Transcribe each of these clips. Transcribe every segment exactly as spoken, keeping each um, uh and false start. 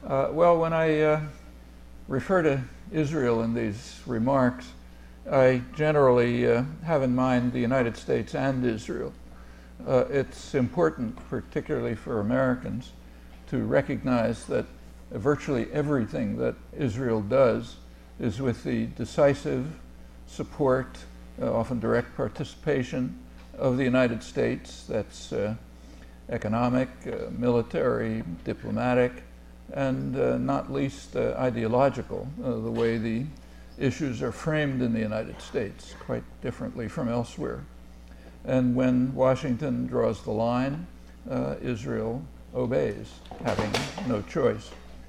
Uh, well, when I uh, refer to Israel in these remarks, I generally uh, have in mind the United States and Israel. Uh, it's important, particularly for Americans, to recognize that virtually everything that Israel does is with the decisive support, uh, often direct participation of the United States. That's uh, economic, uh, military, diplomatic, and uh, not least uh, ideological, uh, the way the issues are framed in the United States, quite differently from elsewhere. And when Washington draws the line, uh, Israel obeys, having no choice.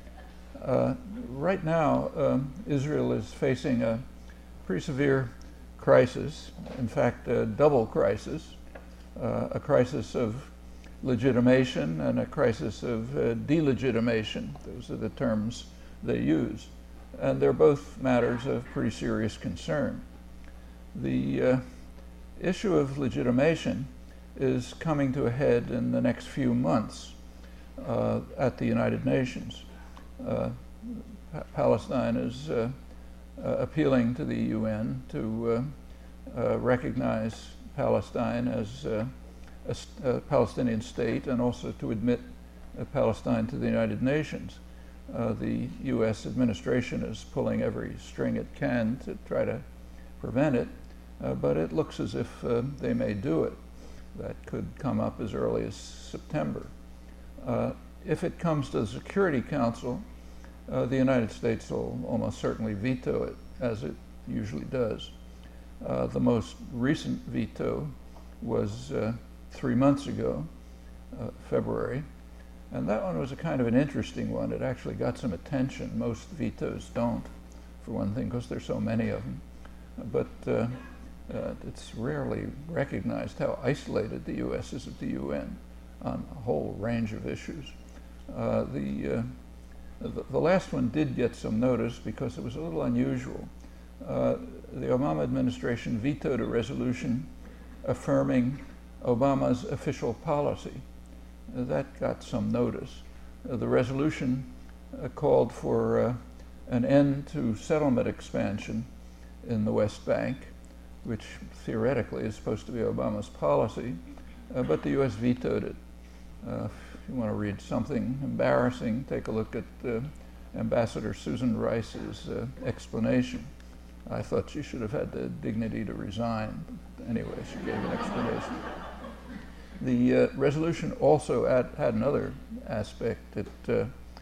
Uh, right now, um, Israel is facing a pretty severe crisis, in fact, a double crisis, uh, a crisis of legitimation and a crisis of uh, delegitimation. Those are the terms they use. And they're both matters of pretty serious concern. The uh, issue of legitimation is coming to a head in the next few months uh, at the United Nations. Uh, Palestine is uh, uh, appealing to the U N to uh, uh, recognize Palestine as uh, a, a Palestinian state and also to admit uh, Palestine to the United Nations. Uh, the U S administration is pulling every string it can to try to prevent it, uh, but it looks as if uh, they may do it. That could come up as early as September. Uh, if it comes to the Security Council, uh, the United States will almost certainly veto it, as it usually does. Uh, the most recent veto was uh, three months ago, uh, February, and that one was a kind of an interesting one. It actually got some attention. Most vetoes don't, for one thing, because there's so many of them. But uh, uh, it's rarely recognized how isolated the U S is at the U N on a whole range of issues. Uh, the, uh, the, the last one did get some notice because it was a little unusual. Uh, the Obama administration vetoed a resolution affirming Obama's official policy. Uh, that got some notice. Uh, the resolution uh, called for uh, an end to settlement expansion in the West Bank, which theoretically is supposed to be Obama's policy, uh, but the U S vetoed it. Uh, if you want to read something embarrassing, take a look at uh, Ambassador Susan Rice's uh, explanation. I thought she should have had the dignity to resign. But anyway, she gave an explanation. The uh, resolution also had, had another aspect. It, uh,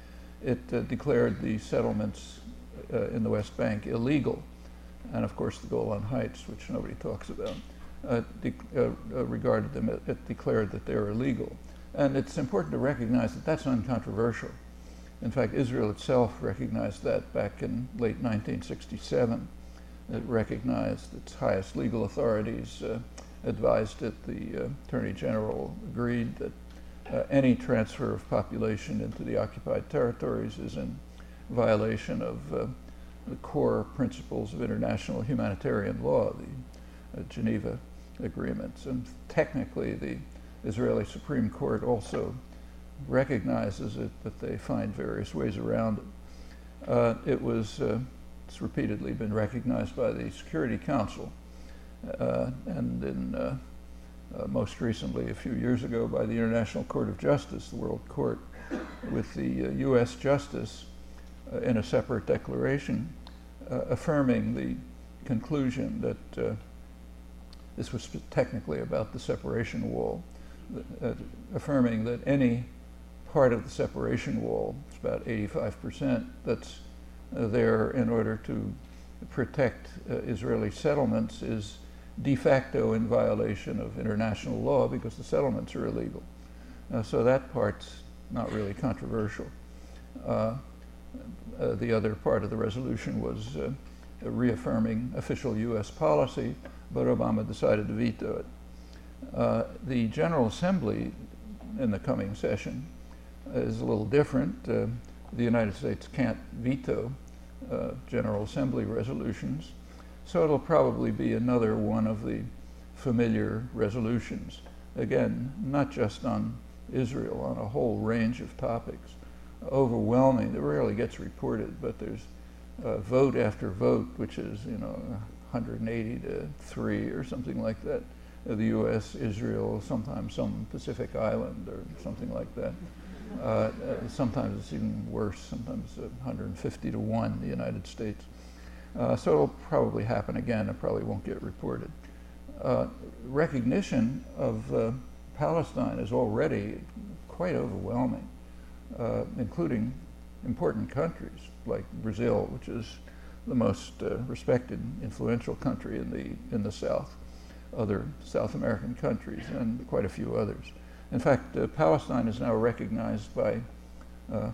it uh, declared the settlements uh, in the West Bank illegal. And of course the Golan Heights, which nobody talks about, uh, de uh, uh, regarded them, it, it declared that they're illegal. And it's important to recognize that that's uncontroversial. In fact, Israel itself recognized that back in late nineteen sixty-seven. It recognized its highest legal authorities uh, advised it. The uh, Attorney General agreed that uh, any transfer of population into the occupied territories is in violation of uh, the core principles of international humanitarian law, the uh, Geneva Agreements. And technically, the Israeli Supreme Court also recognizes it, but they find various ways around it. Uh, it was, uh, it's repeatedly been recognized by the Security Council, uh, and in, uh, uh, most recently, a few years ago, by the International Court of Justice, the World Court, with the uh, U S Justice uh, in a separate declaration uh, affirming the conclusion that uh, this was technically about the separation wall, uh, affirming that any part of the separation wall, it's about eighty-five percent, that's uh, there in order to protect uh, Israeli settlements is de facto in violation of international law because the settlements are illegal. Uh, so that part's not really controversial. Uh, uh, the other part of the resolution was uh, reaffirming official U S policy, but Obama decided to veto it. Uh, the General Assembly in the coming session is a little different. Uh, the United States can't veto uh, General Assembly resolutions, so it'll probably be another one of the familiar resolutions. Again, not just on Israel, on a whole range of topics. overwhelming. It rarely gets reported, but there's uh, vote after vote, which is, you know, one hundred eighty to three or something like that. Uh, the U S, Israel, sometimes some Pacific island or something like that. Uh, uh, sometimes it's even worse, sometimes uh, one hundred fifty to one, the United States. Uh, so it'll probably happen again. It probably won't get reported. Uh, recognition of uh, Palestine is already quite overwhelming, uh, including important countries like Brazil, which is the most uh, respected, influential country in the in the South, other South American countries, and quite a few others. In fact, uh, Palestine is now recognized by uh,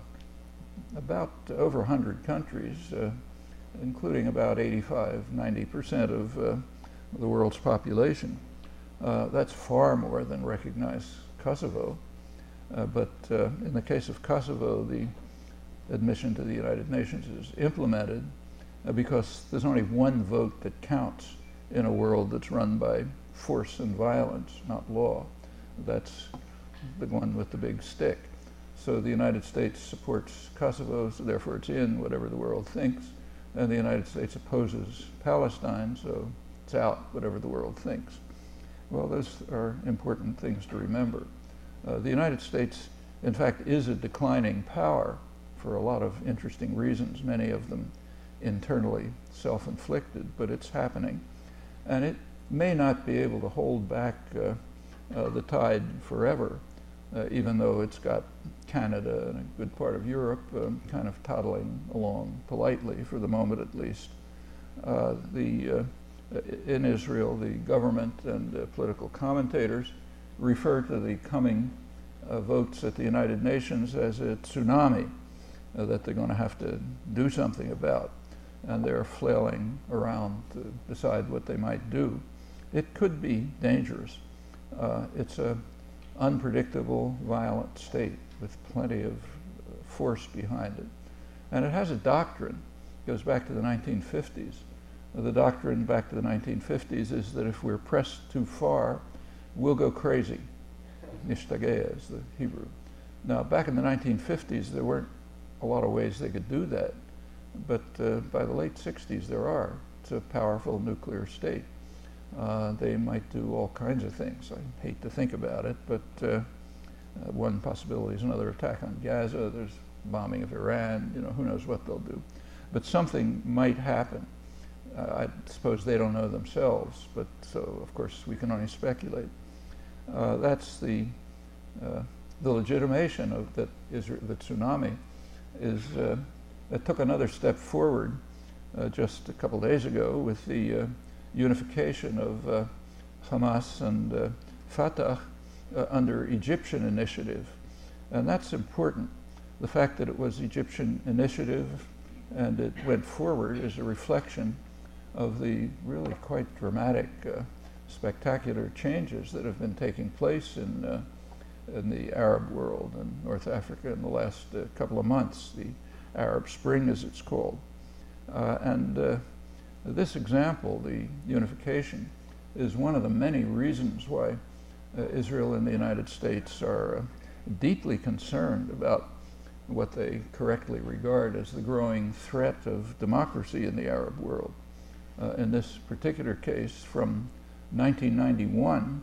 about over one hundred countries, uh, including about eighty-five, ninety percent of uh, the world's population. Uh, that's far more than recognize Kosovo. Uh, but uh, in the case of Kosovo, the admission to the United Nations is implemented uh, because there's only one vote that counts in a world that's run by force and violence, not law. That's the one with the big stick. So the United States supports Kosovo, so therefore it's in, whatever the world thinks, and the United States opposes Palestine, so it's out, whatever the world thinks. Well, those are important things to remember. Uh, the United States, in fact, is a declining power for a lot of interesting reasons, many of them internally self-inflicted, but it's happening. And it may not be able to hold back uh, uh, the tide forever, uh, even though it's got Canada and a good part of Europe um, kind of toddling along politely, for the moment at least. Uh, the, uh, in Israel, the government and uh, political commentators refer to the coming uh, votes at the United Nations as a tsunami uh, that they're going to have to do something about. And they're flailing around to decide what they might do. It could be dangerous. Uh, it's an unpredictable, violent state with plenty of force behind it. And it has a doctrine, it goes back to the nineteen fifties. The doctrine back to the nineteen fifties is that if we're pressed too far, we'll go crazy. Nishtageh is the Hebrew. Now, back in the nineteen fifties, there weren't a lot of ways they could do that. But uh, by the late sixties, there are. It's a powerful nuclear state. Uh, they might do all kinds of things. I hate to think about it, but uh, uh, one possibility is another attack on Gaza. There's bombing of Iran. You know, who knows what they'll do. But something might happen. Uh, I suppose they don't know themselves, but so, of course, we can only speculate. Uh, that's the, uh, the legitimation of that Israel, the tsunami is, uh, it took another step forward uh, just a couple days ago with the uh, unification of uh, Hamas and uh, Fatah uh, under Egyptian initiative. And that's important. The fact that it was Egyptian initiative and it went forward is a reflection of the really quite dramatic, uh, spectacular changes that have been taking place in, uh, in the Arab world and North Africa in the last uh, couple of months, the Arab Spring as it's called. Uh, and uh, this example, the unification, is one of the many reasons why uh, Israel and the United States are uh, deeply concerned about what they correctly regard as the growing threat of democracy in the Arab world. Uh, in this particular case, from nineteen ninety-one,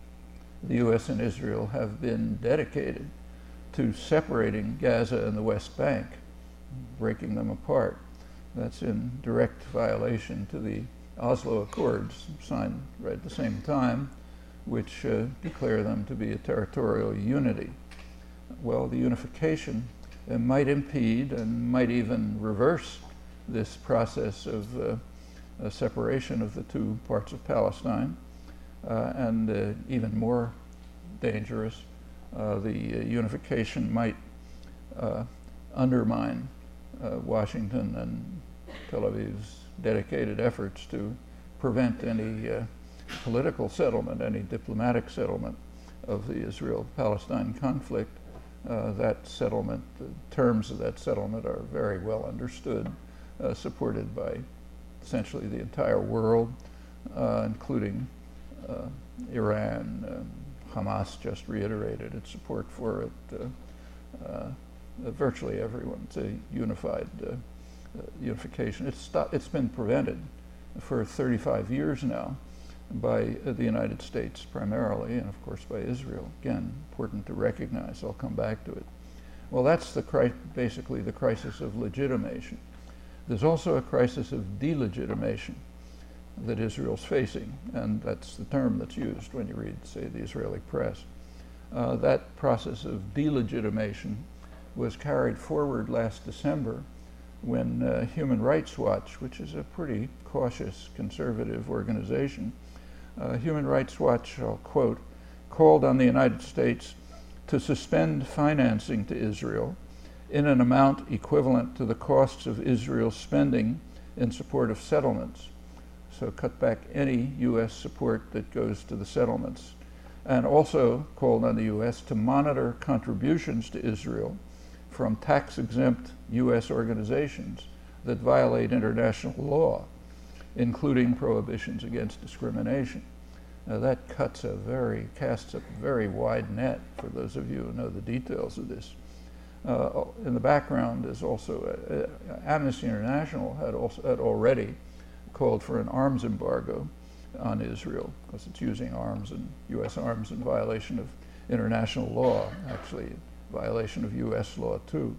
the U S and Israel have been dedicated to separating Gaza and the West Bank, breaking them apart. That's in direct violation to the Oslo Accords, signed right at the same time, which uh, declare them to be a territorial unity. Well, the unification uh, might impede and might even reverse this process of uh, a separation of the two parts of Palestine, uh, and uh, even more dangerous, uh, the uh, unification might uh, undermine uh, Washington and Tel Aviv's dedicated efforts to prevent any uh, political settlement, any diplomatic settlement of the Israel-Palestine conflict. Uh, that settlement, the terms of that settlement are very well understood, uh, supported by essentially the entire world, uh, including uh, Iran. Uh, Hamas just reiterated its support for it. Uh, uh, uh, virtually everyone. It's a unified uh, uh, unification. It's, it's been prevented for thirty-five years now by uh, the United States primarily, and of course by Israel. Again, important to recognize. I'll come back to it. Well, that's the cri basically the crisis of legitimation. There's also a crisis of delegitimation that Israel's facing, and that's the term that's used when you read, say, the Israeli press. Uh, that process of delegitimation was carried forward last December when uh, Human Rights Watch, which is a pretty cautious conservative organization, uh, Human Rights Watch, I'll quote, called on the United States to suspend financing to Israel in an amount equivalent to the costs of Israel's spending in support of settlements. So cut back any U S support that goes to the settlements. And also called on the U S to monitor contributions to Israel from tax-exempt U S organizations that violate international law, including prohibitions against discrimination. Now that cuts a very, casts a very wide net for those of you who know the details of this. Uh, in the background is also, uh, uh, Amnesty International had, also, had already called for an arms embargo on Israel because it's using arms and U S arms in violation of international law, actually violation of U S law too.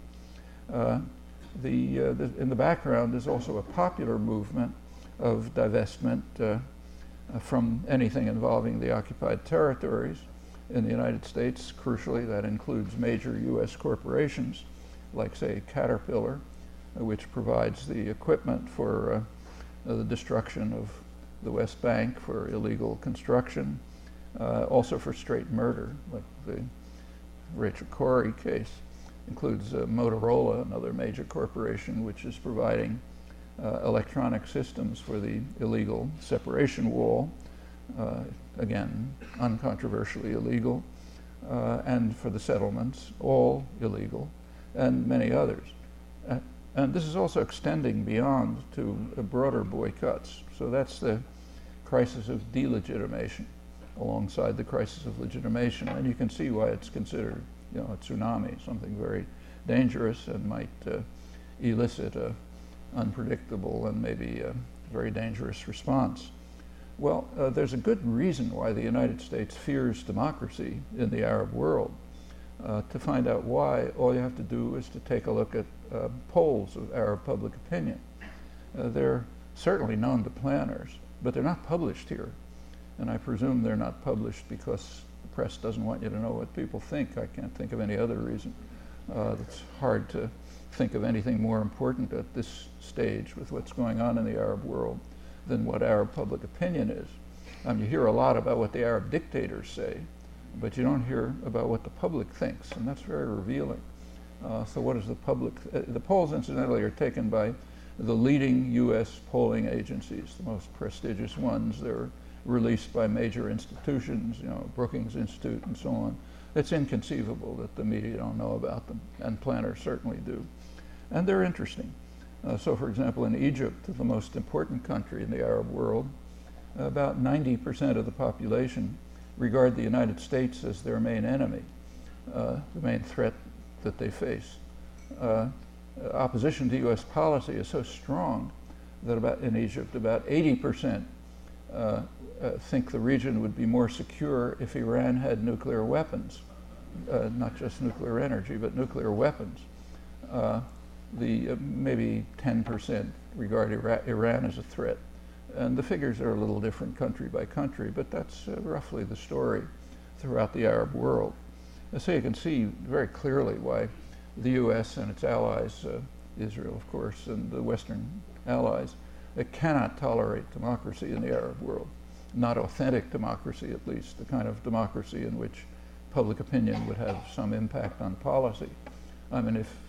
Uh, the, uh, the, in the background is also a popular movement of divestment uh, uh, from anything involving the occupied territories in the United States. Crucially, that includes major U S corporations like, say, Caterpillar, uh, which provides the equipment for uh, uh, the destruction of the West Bank for illegal construction, uh, also for straight murder, like the Rachel Corrie case. Includes uh, Motorola, another major corporation, which is providing uh, electronic systems for the illegal separation wall, uh, again, uncontroversially illegal, uh, and for the settlements, all illegal, and many others. Uh, and this is also extending beyond to uh, broader boycotts. So that's the crisis of delegitimation alongside the crisis of legitimation. And you can see why it's considered, you know, a tsunami, something very dangerous and might uh, elicit a unpredictable and maybe a very dangerous response. Well, uh, there's a good reason why the United States fears democracy in the Arab world. Uh, to find out why, all you have to do is to take a look at uh, polls of Arab public opinion. Uh, they're certainly known to planners, but they're not published here. And I presume they're not published because the press doesn't want you to know what people think. I can't think of any other reason. Uh, it's hard to think of anything more important at this stage with what's going on in the Arab world than what Arab public opinion is. Um, you hear a lot about what the Arab dictators say, but you don't hear about what the public thinks, and that's very revealing. Uh, so what is the public? Uh, the polls, incidentally, are taken by the leading U S polling agencies, the most prestigious ones. They're released by major institutions, you know, Brookings Institute and so on. It's inconceivable that the media don't know about them, and planners certainly do. And they're interesting. Uh, so for example, in Egypt, the most important country in the Arab world, about ninety percent of the population regard the United States as their main enemy, uh, the main threat that they face. Uh, opposition to U S policy is so strong that about in Egypt, about eighty percent uh, uh, think the region would be more secure if Iran had nuclear weapons, uh, not just nuclear energy, but nuclear weapons. Uh, the uh, maybe ten percent regard Ira Iran as a threat. And the figures are a little different country by country, but that's uh, roughly the story throughout the Arab world. And so you can see very clearly why the U S and its allies, uh, Israel of course, and the Western allies, they cannot tolerate democracy in the Arab world. Not authentic democracy, at least, the kind of democracy in which public opinion would have some impact on policy. I mean, if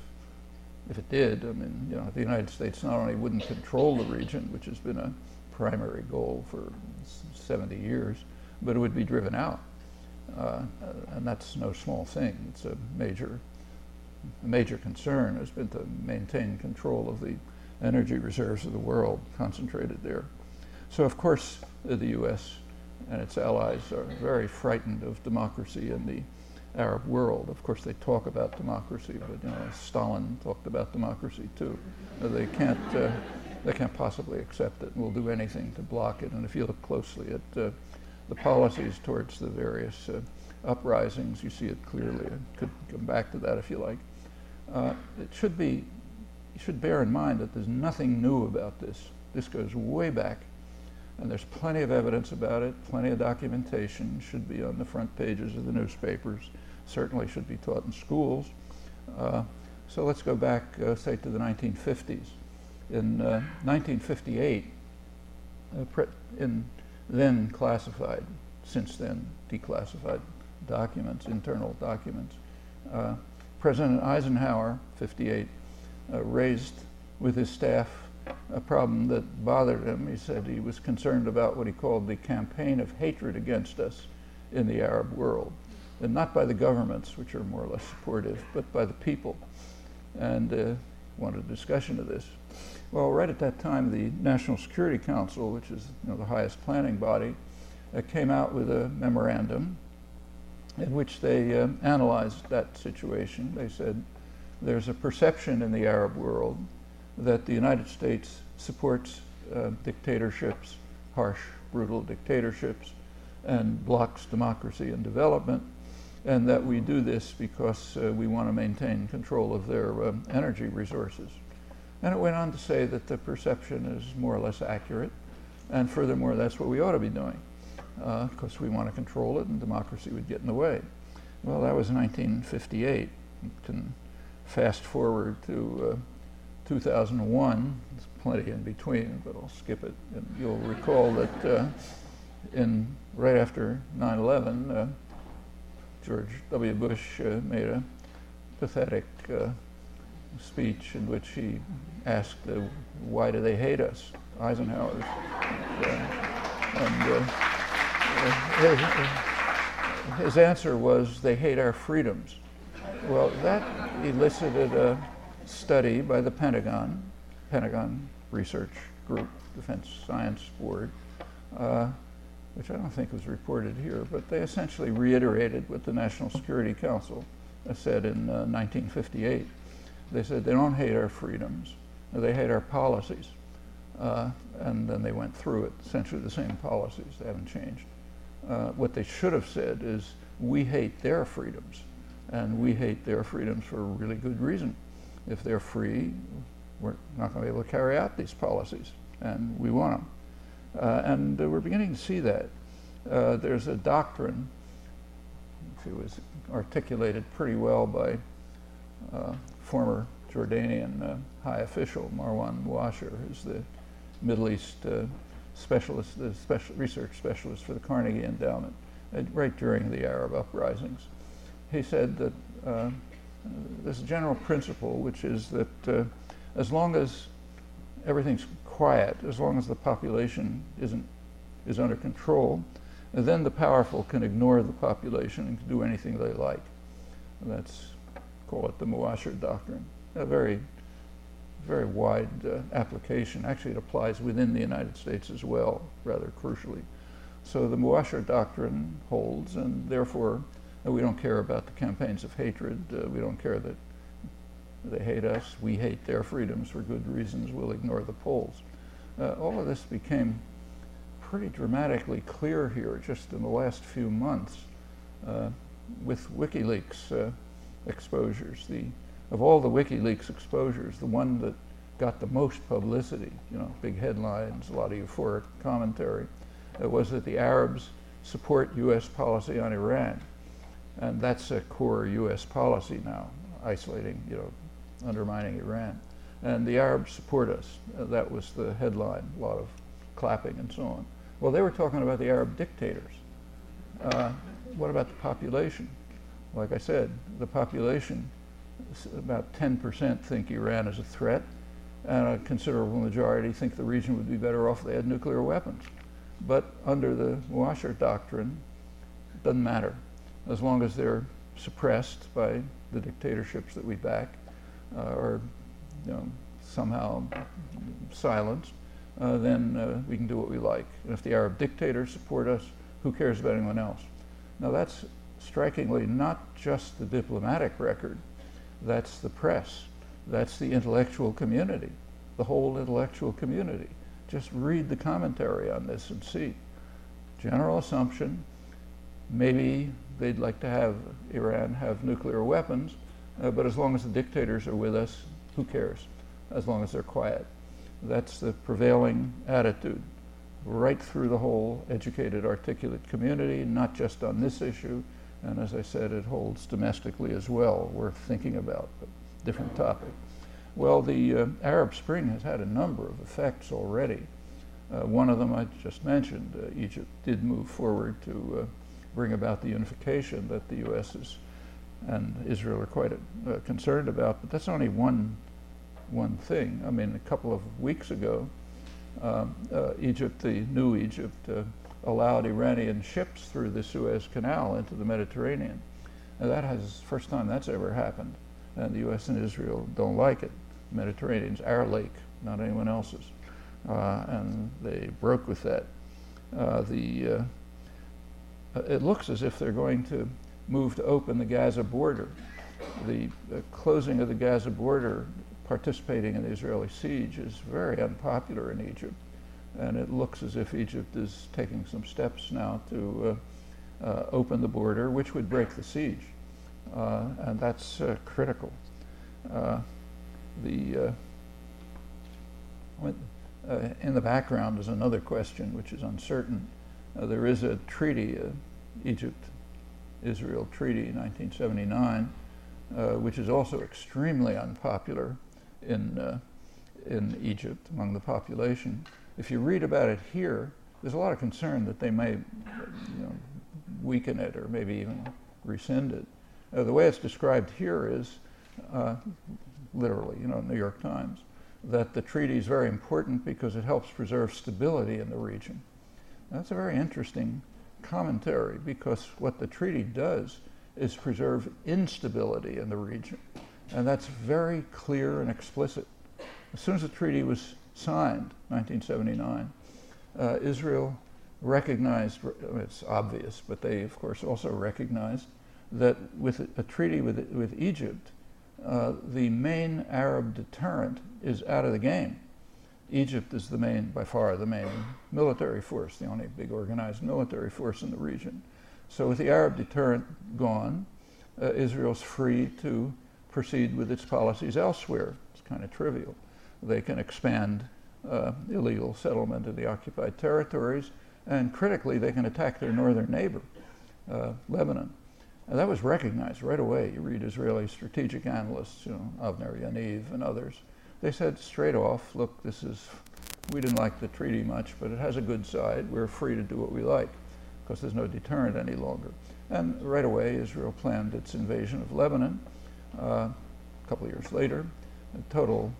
if it did, I mean, you know, the United States not only wouldn't control the region, which has been a primary goal for seventy years, but it would be driven out. Uh, and that's no small thing. It's a major, a major concern has been to maintain control of the energy reserves of the world concentrated there. So of course, uh, the U S and its allies are very frightened of democracy in the Arab world. Of course, they talk about democracy, but you know, Stalin talked about democracy too. They can't, uh, they can't possibly accept it, and will do anything to block it. And if you look closely at uh, the policies towards the various uh, uprisings, you see it clearly. I could come back to that if you like. Uh, it should be, you should bear in mind that there's nothing new about this. This goes way back, and there's plenty of evidence about it, plenty of documentation, should be on the front pages of the newspapers, certainly should be taught in schools. Uh, so let's go back, uh, say, to the nineteen fifties. In uh, nineteen fifty-eight, uh, pre in then classified, since then declassified documents, internal documents, uh, President Eisenhower, fifty-eight, uh, raised with his staff a problem that bothered him. He said he was concerned about what he called the campaign of hatred against us in the Arab world, and not by the governments, which are more or less supportive, but by the people, and uh, wanted a discussion of this. Well, right at that time, the National Security Council, which is you know, the highest planning body, uh, came out with a memorandum in which they uh, analyzed that situation. They said there's a perception in the Arab world that the United States supports uh, dictatorships, harsh, brutal dictatorships, and blocks democracy and development, and that we do this because uh, we want to maintain control of their uh, energy resources. And it went on to say that the perception is more or less accurate, and furthermore, that's what we ought to be doing, because uh, we want to control it and democracy would get in the way. Well, that was nineteen fifty-eight. You can fast forward to uh, two thousand one, there's plenty in between, but I'll skip it. And you'll recall that uh, in right after nine eleven, uh, George W. Bush uh, made a pathetic uh, speech in which he asked, uh, why do they hate us? Eisenhower's. Uh, and uh, his, his answer was, they hate our freedoms. Well, that elicited a study by the Pentagon, Pentagon Research Group, Defense Science Board, uh, which I don't think was reported here, but they essentially reiterated what the National Security Council uh, said in uh, nineteen fifty-eight. They said they don't hate our freedoms, they hate our policies. Uh, and then they went through it, essentially the same policies, they haven't changed. Uh, what they should have said is, we hate their freedoms, and we hate their freedoms for a really good reason. If they're free, we're not going to be able to carry out these policies, and we want them. Uh, and uh, we're beginning to see that. Uh, there's a doctrine, it was articulated pretty well by uh, former Jordanian uh, high official, Marwan Muasher, who's the Middle East uh, specialist, the special research specialist for the Carnegie Endowment, uh, right during the Arab uprisings. He said that uh, there's a general principle, which is that uh, as long as everything's quiet, as long as the population isn't is under control, then the powerful can ignore the population and can do anything they like. And that's, call it the Muasher doctrine. A very, very wide uh, application. Actually, it applies within the United States as well, rather crucially. So the Muasher doctrine holds, and therefore uh, we don't care about the campaigns of hatred. Uh, we don't care that they hate us. We hate their freedoms for good reasons. We'll ignore the polls. Uh, all of this became pretty dramatically clear here just in the last few months uh, with WikiLeaks uh, exposures. The, of all the WikiLeaks exposures, the one that got the most publicity, you know, big headlines, a lot of euphoric commentary, uh, was that the Arabs support U S policy on Iran. And that's a core U S policy now, isolating, you know, undermining Iran. And the Arabs support us. Uh, that was the headline, a lot of clapping and so on. Well, they were talking about the Arab dictators. Uh, what about the population? Like I said, the population, about ten percent think Iran is a threat, and a considerable majority think the region would be better off if they had nuclear weapons. But under the Muasher doctrine, it doesn't matter. As long as they're suppressed by the dictatorships that we back, uh, or you know, somehow silenced, uh, then uh, we can do what we like. And if the Arab dictators support us, who cares about anyone else? Now that's strikingly, not just the diplomatic record, that's the press, that's the intellectual community, the whole intellectual community. Just read the commentary on this and see. General assumption, maybe they'd like to have Iran have nuclear weapons, uh, but as long as the dictators are with us, who cares? As long as they're quiet. That's the prevailing attitude right through the whole educated, articulate community, not just on this issue. And as I said, it holds domestically as well, worth thinking about, but different topic. Well, the uh, Arab Spring has had a number of effects already. Uh, one of them I just mentioned. Uh, Egypt did move forward to uh, bring about the unification that the U S is and Israel are quite uh, concerned about, but that's only one, one thing. I mean, a couple of weeks ago, um, uh, Egypt, the new Egypt, uh, allowed Iranian ships through the Suez Canal into the Mediterranean. Now that has, first time that's ever happened, and the U S and Israel don't like it. Mediterranean's our lake, not anyone else's. Uh, and they broke with that. Uh, the, uh, it looks as if they're going to move to open the Gaza border. The uh, closing of the Gaza border, participating in the Israeli siege, is very unpopular in Egypt. And it looks as if Egypt is taking some steps now to uh, uh, open the border, which would break the siege. Uh, and that's uh, critical. Uh, the, uh, when, uh, in the background is another question which is uncertain. Uh, there is a treaty, uh, Egypt-Israel Treaty nineteen seventy-nine, uh, which is also extremely unpopular in, uh, in Egypt among the population. If you read about it here, there's a lot of concern that they may, you know, weaken it or maybe even rescind it. Uh, the way it's described here is, uh, literally, you know, New York Times, that the treaty is very important because it helps preserve stability in the region. That's a very interesting commentary, because what the treaty does is preserve instability in the region. And that's very clear and explicit. As soon as the treaty was signed, nineteen seventy-nine, uh, Israel recognized, it's obvious, but they of course also recognized that with a, a treaty with, with Egypt, uh, the main Arab deterrent is out of the game. Egypt is the main, by far the main military force, the only big organized military force in the region. So with the Arab deterrent gone, uh, Israel's free to proceed with its policies elsewhere. It's kind of trivial. They can expand uh, illegal settlement in the occupied territories, and critically, they can attack their northern neighbor, uh, Lebanon. And that was recognized right away. You read Israeli strategic analysts, you know, Avner Yaniv and others. They said straight off, look, this is, we didn't like the treaty much, but it has a good side. We're free to do what we like, because there's no deterrent any longer. And right away, Israel planned its invasion of Lebanon. Uh, a couple of years later, a total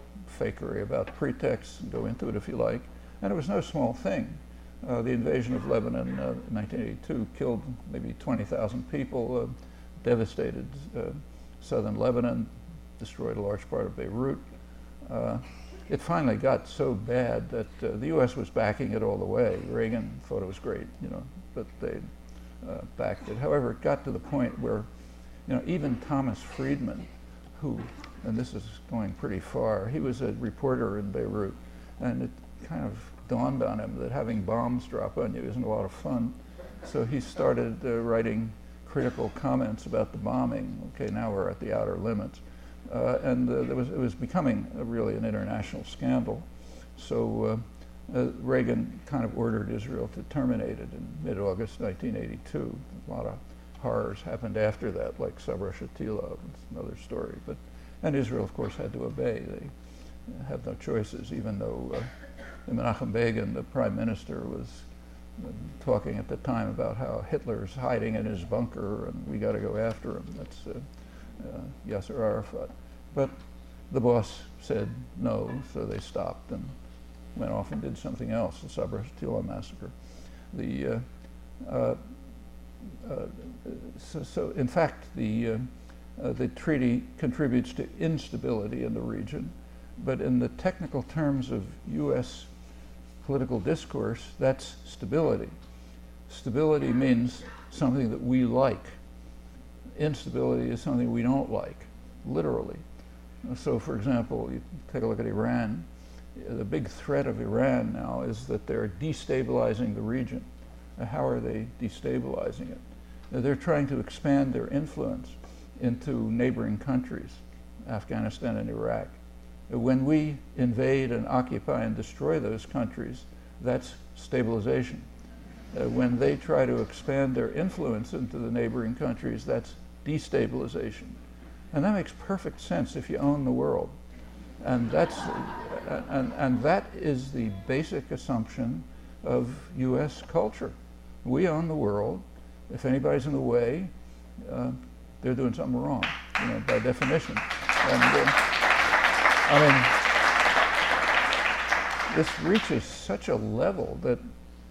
fakery about pretext, go into it if you like. And it was no small thing. Uh, the invasion of Lebanon uh, in nineteen eighty-two killed maybe twenty thousand people, uh, devastated uh, southern Lebanon, destroyed a large part of Beirut. Uh, it finally got so bad that uh, the U S was backing it all the way. Reagan thought it was great, you know, but they uh, backed it. However, it got to the point where, you know, even Thomas Friedman, who, and this is going pretty far, he was a reporter in Beirut, and it kind of dawned on him that having bombs drop on you isn't a lot of fun. So he started uh, writing critical comments about the bombing. Okay, now we're at the outer limits. Uh, and uh, there was, it was becoming a, really an international scandal. So uh, uh, Reagan kind of ordered Israel to terminate it in mid-August nineteen eighty-two. A lot of horrors happened after that, like Sabra Shatila, it's another story. But, and Israel, of course, had to obey. They have no choices, even though uh, Menachem Begin, the prime minister, was uh, talking at the time about how Hitler's hiding in his bunker and we got to go after him. That's uh, uh, Yasser Arafat. But the boss said no, so they stopped and went off and did something else, the Sabra Shatila massacre. The, uh, uh, uh, so, so, in fact, the, uh, uh, the treaty contributes to instability in the region, but in the technical terms of U S political discourse, that's stability. Stability means something that we like. Instability is something we don't like, literally. So, for example, you take a look at Iran. The big threat of Iran now is that they're destabilizing the region. How are they destabilizing it? They're trying to expand their influence into neighboring countries, Afghanistan and Iraq. When we invade and occupy and destroy those countries, that's stabilization. Uh, when they try to expand their influence into the neighboring countries, that's destabilization. And that makes perfect sense if you own the world. And that's, uh, and, and that is the basic assumption of U S culture. We own the world. If anybody's in the way, uh, they're doing something wrong, you know, by definition. And, uh, I mean, this reaches such a level that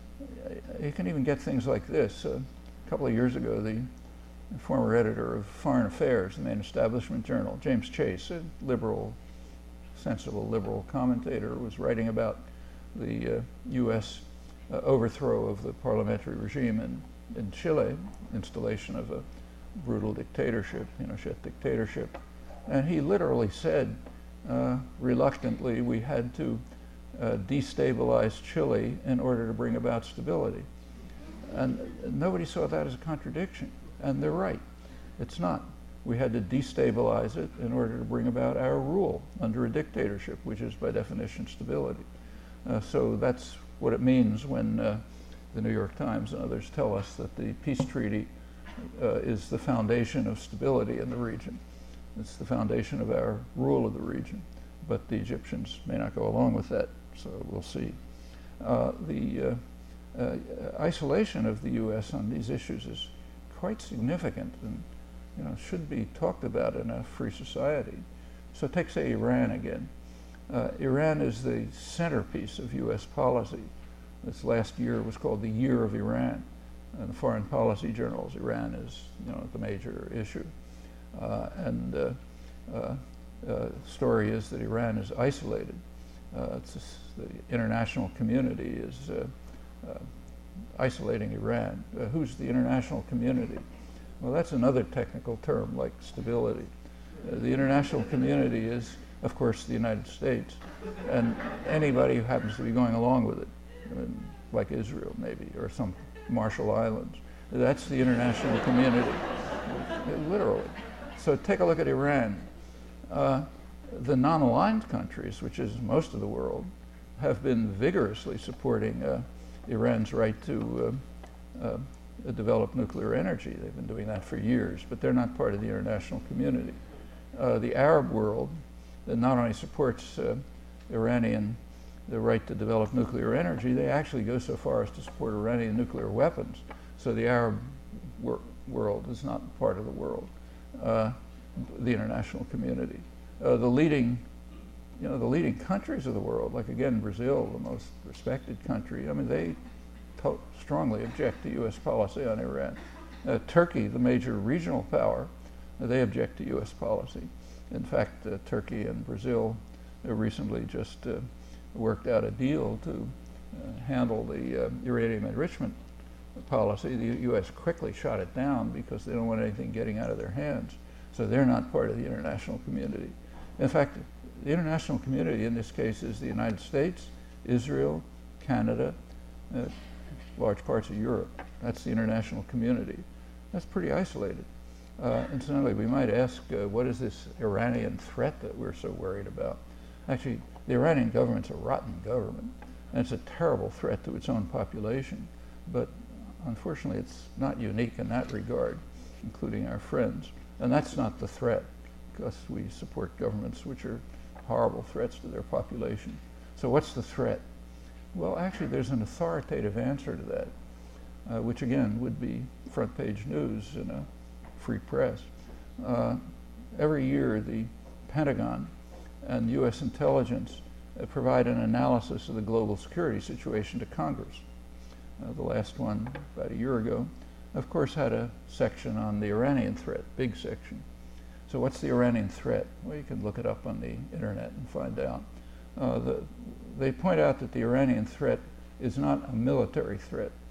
you can even get things like this. Uh, a couple of years ago, the former editor of Foreign Affairs, the main establishment journal, James Chase, a liberal, sensible liberal commentator, was writing about the uh, U S uh, overthrow of the parliamentary regime in, in Chile, installation of a brutal dictatorship, Pinochet dictatorship. And he literally said, uh, reluctantly, we had to uh, destabilize Chile in order to bring about stability. And nobody saw that as a contradiction. And they're right. It's not. We had to destabilize it in order to bring about our rule under a dictatorship, which is by definition stability. Uh, so that's what it means when uh, the New York Times and others tell us that the peace treaty uh, is the foundation of stability in the region. It's the foundation of our rule of the region. But the Egyptians may not go along with that, so we'll see. Uh, the uh, uh, isolation of the U S on these issues is quite significant and, you know, should be talked about in a free society. So take, say, Iran again. Uh, Iran is the centerpiece of U S policy. This last year was called the Year of Iran. In the foreign policy journals, Iran is, you know, the major issue. Uh, and uh, uh, uh, story is that Iran is isolated. Uh, it's just, the international community is uh, uh, isolating Iran. Uh, who's the international community? Well, that's another technical term like stability. Uh, the international community is, of course, the United States, and anybody who happens to be going along with it, I mean, like Israel maybe, or some Marshall Islands. That's the international community, literally. So take a look at Iran. Uh, the non-aligned countries, which is most of the world, have been vigorously supporting uh, Iran's right to uh, uh, develop nuclear energy. They've been doing that for years, but they're not part of the international community. Uh, the Arab world that not only supports uh, Iranian the right to develop nuclear energy, they actually go so far as to support Iranian nuclear weapons. So the Arab wor world is not part of the world, uh, the international community. Uh, the leading, you know, the leading countries of the world, like again Brazil, the most respected country, I mean, they strongly object to U S policy on Iran. Uh, Turkey, the major regional power, uh, they object to U S policy. In fact, uh, Turkey and Brazil uh, recently just uh, worked out a deal to uh, handle the uh, uranium enrichment policy. The U S quickly shot it down because they don't want anything getting out of their hands. So they're not part of the international community. In fact, the international community in this case is the United States, Israel, Canada, uh, large parts of Europe. That's the international community. That's pretty isolated. Uh, incidentally, we might ask, uh, what is this Iranian threat that we're so worried about? Actually, the Iranian government's a rotten government, and it's a terrible threat to its own population. But unfortunately, it's not unique in that regard, including our friends. And that's not the threat, because we support governments which are horrible threats to their population. So what's the threat? Well, actually, there's an authoritative answer to that, uh, which again would be front page news in a free press. Uh, every year, the Pentagon and U S intelligence uh, provide an analysis of the global security situation to Congress. Uh, the last one, about a year ago, of course, had a section on the Iranian threat, big section. So what's the Iranian threat? Well, you can look it up on the internet and find out. Uh, the, they point out that the Iranian threat is not a military threat.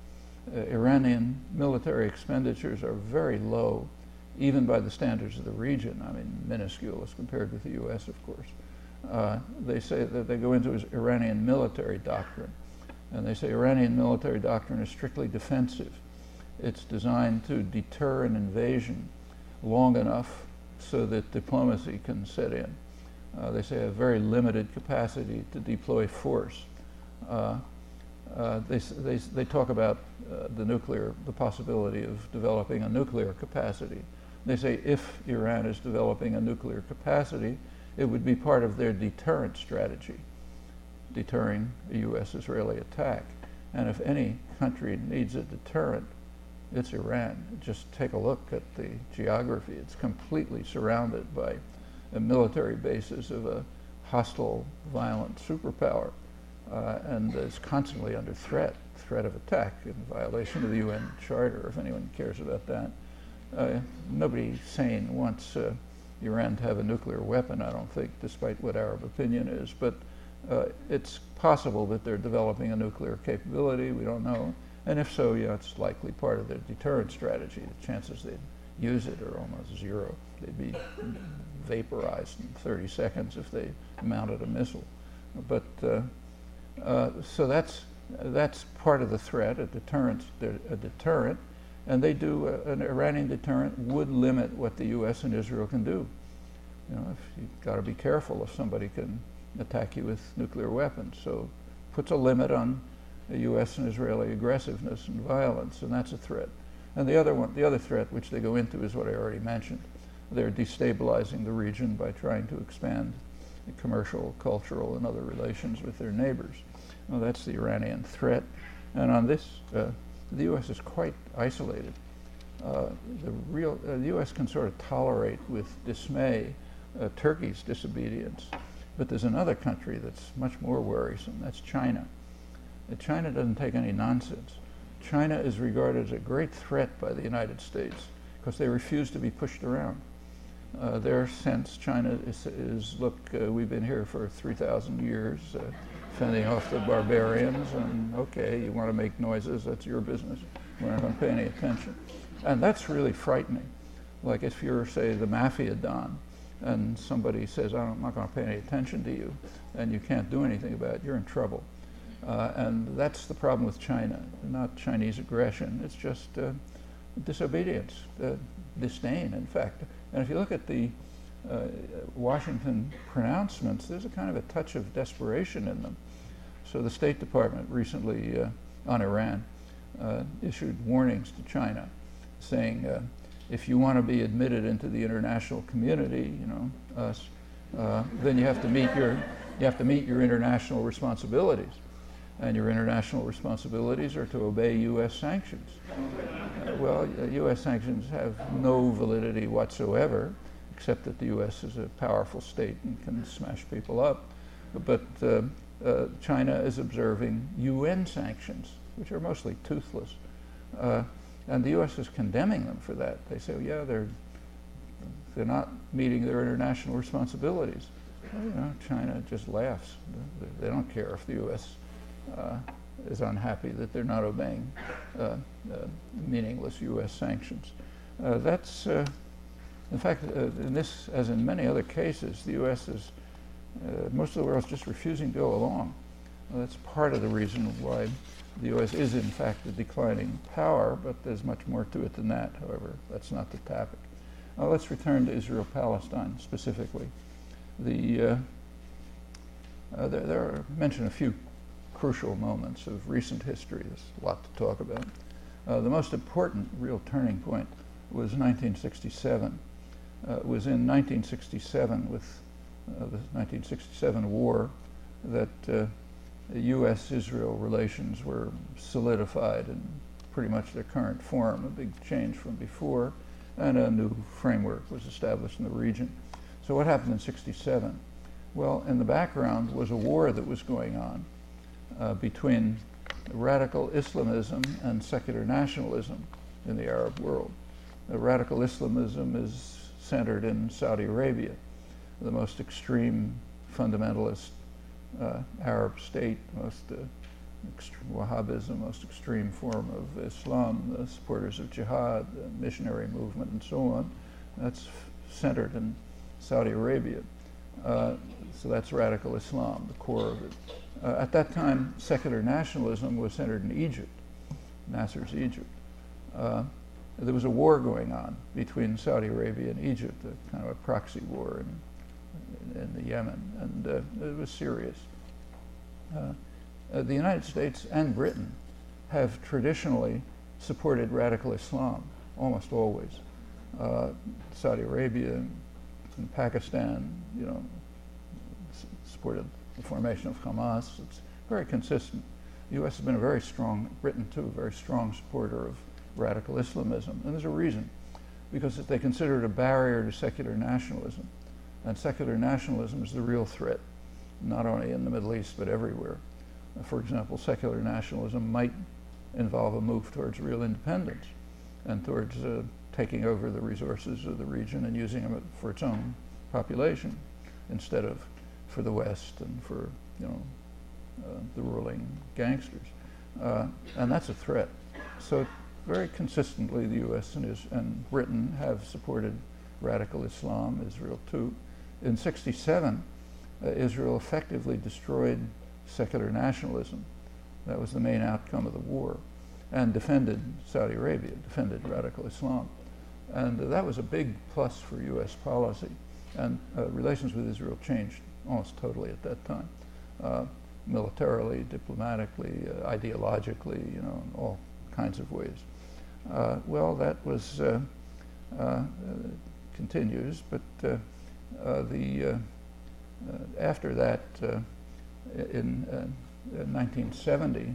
uh, Iranian military expenditures are very low, even by the standards of the region. I mean, minuscule as compared with the U S, of course. Uh, they say that they go into his Iranian military doctrine, and they say Iranian military doctrine is strictly defensive. It's designed to deter an invasion long enough so that diplomacy can set in. Uh, they say a very limited capacity to deploy force. Uh, uh, they, they, they talk about uh, the nuclear, the possibility of developing a nuclear capacity. They say if Iran is developing a nuclear capacity, it would be part of their deterrent strategy, deterring a U S Israeli attack. And if any country needs a deterrent, it's Iran. Just take a look at the geography. It's completely surrounded by the military bases of a hostile, violent superpower, uh, and is constantly under threat, threat of attack in violation of the U N Charter, if anyone cares about that. Uh, nobody sane wants uh, Iran to have a nuclear weapon, I don't think, despite what Arab opinion is, but uh, it's possible that they're developing a nuclear capability, we don't know. And if so, yeah, it's likely part of their deterrent strategy. The chances they'd use it are almost zero. They'd be vaporized in thirty seconds if they mounted a missile. But uh, uh, so that's that's part of the threat, a deterrent, a deterrent, and they do uh, an Iranian deterrent would limit what the U S and Israel can do. You know, if you've got to be careful if somebody can attack you with nuclear weapons. So puts a limit on the U S and Israeli aggressiveness and violence, and that's a threat. And the other one, the other threat, which they go into, is what I already mentioned. They're destabilizing the region by trying to expand the commercial, cultural, and other relations with their neighbors. Well, that's the Iranian threat. And on this, uh, the U S is quite isolated. Uh, the real, uh, the U S can sort of tolerate with dismay uh, Turkey's disobedience. But there's another country that's much more worrisome. That's China. Uh, China doesn't take any nonsense. China is regarded as a great threat by the United States because they refuse to be pushed around. Uh, their sense, China is, is look, uh, we've been here for three thousand years, uh, fending off the barbarians, and okay, you want to make noises, that's your business. We're not going to pay any attention. And that's really frightening. Like if you're, say, the mafia don, and somebody says, I'm not going to pay any attention to you, and you can't do anything about it, you're in trouble. Uh, and that's the problem with China, not Chinese aggression, it's just uh, disobedience, uh, disdain, in fact. And if you look at the uh, Washington pronouncements, there's a kind of a touch of desperation in them. So the State Department recently uh, on Iran uh, issued warnings to China saying, uh, if you want to be admitted into the international community, you know, us, uh, then you have to meet your, you have to meet your international responsibilities. And your international responsibilities are to obey U S sanctions. Uh, well, uh, U S sanctions have no validity whatsoever, except that the U S is a powerful state and can smash people up. But uh, uh, China is observing U N sanctions, which are mostly toothless. Uh, and the U S is condemning them for that. They say, oh, yeah, they're, they're not meeting their international responsibilities. Well, you know, China just laughs. They don't care if the U S Uh, is unhappy that they're not obeying uh, uh, meaningless U S sanctions. Uh, that's, uh, in fact, uh, in this, as in many other cases, the U S is, uh, most of the world is just refusing to go along. Well, that's part of the reason why the U S is, in fact, a declining power, but there's much more to it than that, however. That's not the topic. Now, let's return to Israel-Palestine specifically. The, uh, uh, there, there are, mention a few crucial moments of recent history. There's a lot to talk about. Uh, the most important real turning point was nineteen sixty-seven. Uh, it was in nineteen sixty-seven, with uh, the nineteen sixty-seven war, that uh, U S Israel relations were solidified in pretty much their current form, a big change from before, and a new framework was established in the region. So what happened in sixty-seven? Well, in the background was a war that was going on Uh, between radical Islamism and secular nationalism in the Arab world. The radical Islamism is centered in Saudi Arabia, the most extreme fundamentalist uh, Arab state, most uh, Wahhabism, most extreme form of Islam, the supporters of jihad, the missionary movement, and so on. That's centered in Saudi Arabia. Uh, so that's radical Islam, the core of it. Uh, at that time, secular nationalism was centered in Egypt, Nasser's Egypt. Uh, there was a war going on between Saudi Arabia and Egypt, a kind of a proxy war in, in the Yemen, and uh, it was serious. Uh, uh, the United States and Britain have traditionally supported radical Islam, almost always. Uh, Saudi Arabia and Pakistan, you know, supported the formation of Hamas. It's very consistent. The U S has been a very strong, Britain too, a very strong supporter of radical Islamism. And there's a reason, because they consider it a barrier to secular nationalism. And secular nationalism is the real threat, not only in the Middle East, but everywhere. Uh, for example, secular nationalism might involve a move towards real independence and towards uh, taking over the resources of the region and using them for its own population instead of for the West and for, you know, uh, the ruling gangsters. Uh, and that's a threat. So very consistently, the U S and, is, and Britain have supported radical Islam, Israel too. In sixty-seven, uh, Israel effectively destroyed secular nationalism. That was the main outcome of the war, and defended Saudi Arabia, defended radical Islam. And uh, that was a big plus for U S policy. And uh, relations with Israel changed almost totally at that time, uh, militarily, diplomatically, uh, ideologically, you know, in all kinds of ways. Uh, well, that was uh, uh, continues, but uh, uh, the uh, uh, after that, uh, in, uh, in nineteen seventy,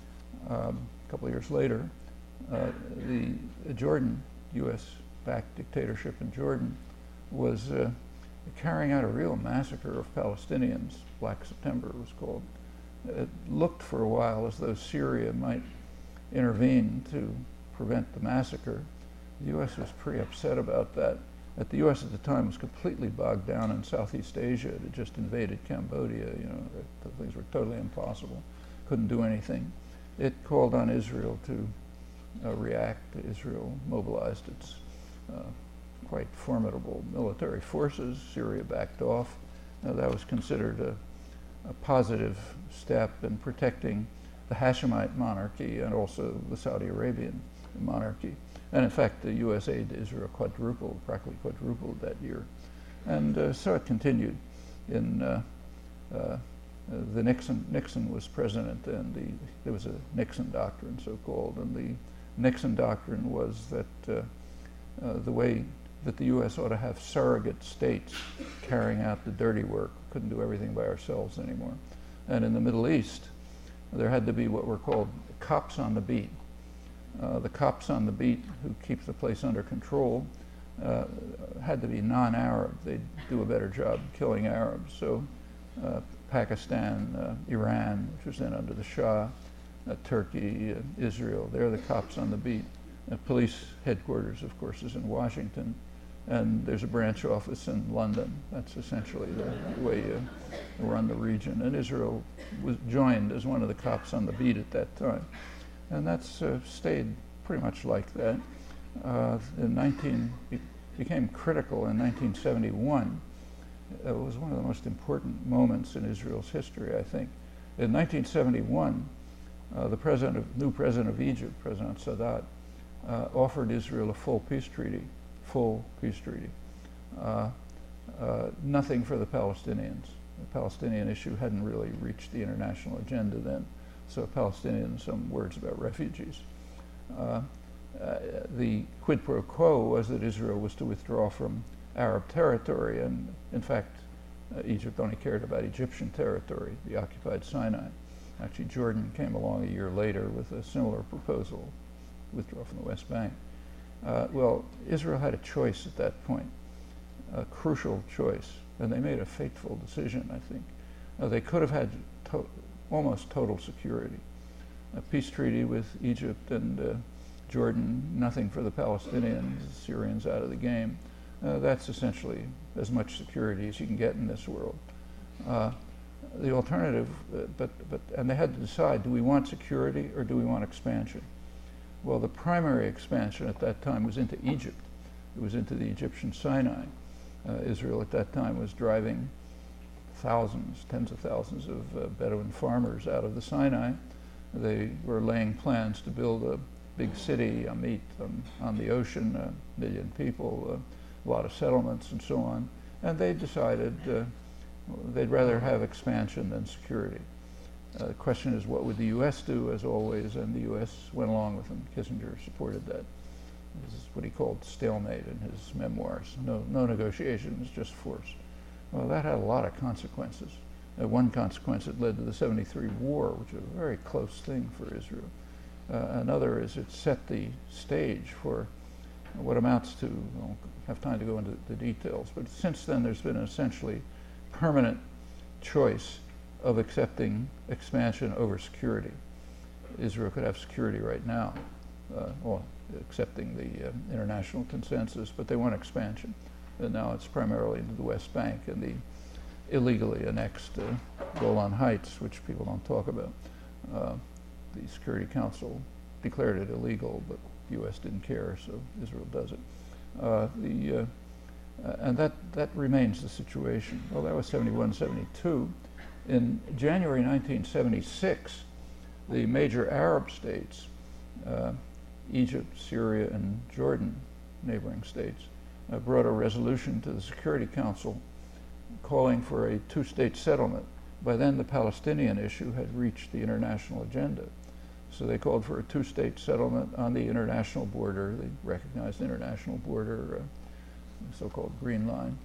um, a couple of years later, uh, the Jordan, U S-backed dictatorship in Jordan, was uh, carrying out a real massacre of Palestinians. Black September was called. It looked for a while as though Syria might intervene to prevent the massacre. The U S was pretty upset about that. At the U S at the time was completely bogged down in Southeast Asia. It had just invaded Cambodia. You know, things were totally impossible. Couldn't do anything. It called on Israel to uh, react. Israel mobilized its uh, quite formidable military forces. Syria backed off. Now, that was considered a, a positive step in protecting the Hashemite monarchy and also the Saudi Arabian monarchy. And in fact, the U S aid to Israel quadrupled, practically quadrupled that year. And uh, so it continued. In uh, uh, the Nixon, Nixon was president, and the, there was a Nixon doctrine, so-called, and the Nixon doctrine was that uh, uh, the way that the U S ought to have surrogate states carrying out the dirty work. Couldn't do everything by ourselves anymore. And in the Middle East, there had to be what were called cops on the beat. Uh, the cops on the beat who keep the place under control uh, had to be non-Arab. They'd do a better job killing Arabs. So uh, Pakistan, uh, Iran, which was then under the Shah, uh, Turkey, uh, Israel, they're the cops on the beat. Uh, police headquarters, of course, is in Washington, and there's a branch office in London. That's essentially the way you run the region. And Israel was joined as one of the cops on the beat at that time. And that's uh, stayed pretty much like that. Uh, in nineteen, it became critical in nineteen seventy-one. It was one of the most important moments in Israel's history, I think. In nineteen seventy-one, uh, the president of, new president of Egypt, President Sadat, uh, offered Israel a full peace treaty, full peace treaty. Uh, uh, nothing for the Palestinians. The Palestinian issue hadn't really reached the international agenda then. So Palestinians, some words about refugees. Uh, uh, the quid pro quo was that Israel was to withdraw from Arab territory, and in fact, uh, Egypt only cared about Egyptian territory, the occupied Sinai. Actually, Jordan came along a year later with a similar proposal, withdraw from the West Bank. Uh, well, Israel had a choice at that point, a crucial choice, and they made a fateful decision, I think. Uh, they could have had to almost total security. A peace treaty with Egypt and uh, Jordan, nothing for the Palestinians, the Syrians out of the game. Uh, that's essentially as much security as you can get in this world. Uh, the alternative, uh, but, but, and they had to decide, do we want security or do we want expansion? Well, the primary expansion at that time was into Egypt. It was into the Egyptian Sinai. Uh, Israel at that time was driving thousands, tens of thousands of uh, Bedouin farmers out of the Sinai. They were laying plans to build a big city, Amit, um, on the ocean, a million people, uh, a lot of settlements and so on. And they decided uh, they'd rather have expansion than security. Uh, the question is, what would the U S do, as always, and the U S went along with them. Kissinger supported that. This is what he called stalemate in his memoirs. No, no negotiations, just force. Well, that had a lot of consequences. Uh, one consequence, it led to the seventy-three war, which was a very close thing for Israel. Uh, another is it set the stage for what amounts to, I won't have time to go into the details, but since then there's been an essentially permanent choice of accepting expansion over security. Israel could have security right now, uh, well, accepting the uh, international consensus, but they want expansion. And now it's primarily into the West Bank and the illegally annexed uh, Golan Heights, which people don't talk about. Uh, the Security Council declared it illegal, but the U S didn't care, so Israel does it. Uh, the, uh, uh, and that, that remains the situation. Well, that was seventy-one, seventy-two. In January nineteen seventy-six, the major Arab states, uh, Egypt, Syria, and Jordan, neighboring states, uh, brought a resolution to the Security Council calling for a two-state settlement. By then, the Palestinian issue had reached the international agenda. So they called for a two-state settlement on the international border, the recognized international border, uh, so-called Green Line.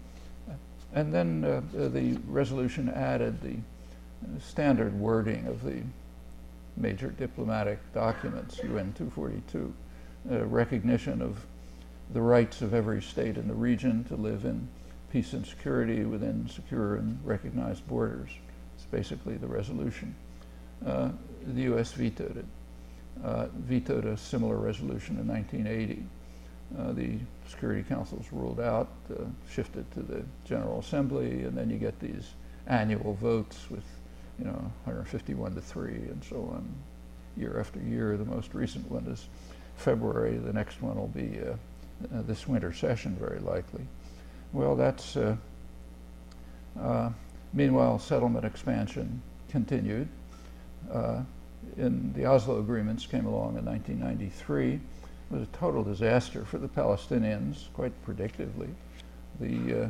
And then uh, the resolution added the standard wording of the major diplomatic documents, U N two forty-two, uh, recognition of the rights of every state in the region to live in peace and security within secure and recognized borders. It's basically the resolution. Uh, the U S vetoed it, uh, vetoed a similar resolution in nineteen eighty. Uh, the Security Council's ruled out, uh, shifted to the General Assembly, and then you get these annual votes with, you know, one hundred fifty-one to three and so on, year after year. The most recent one is February. The next one will be uh, uh, this winter session, very likely. Well, that's, uh, uh, meanwhile, settlement expansion continued. Uh, in the Oslo agreements came along in nineteen ninety-three. It was a total disaster for the Palestinians, quite predictably. The, uh,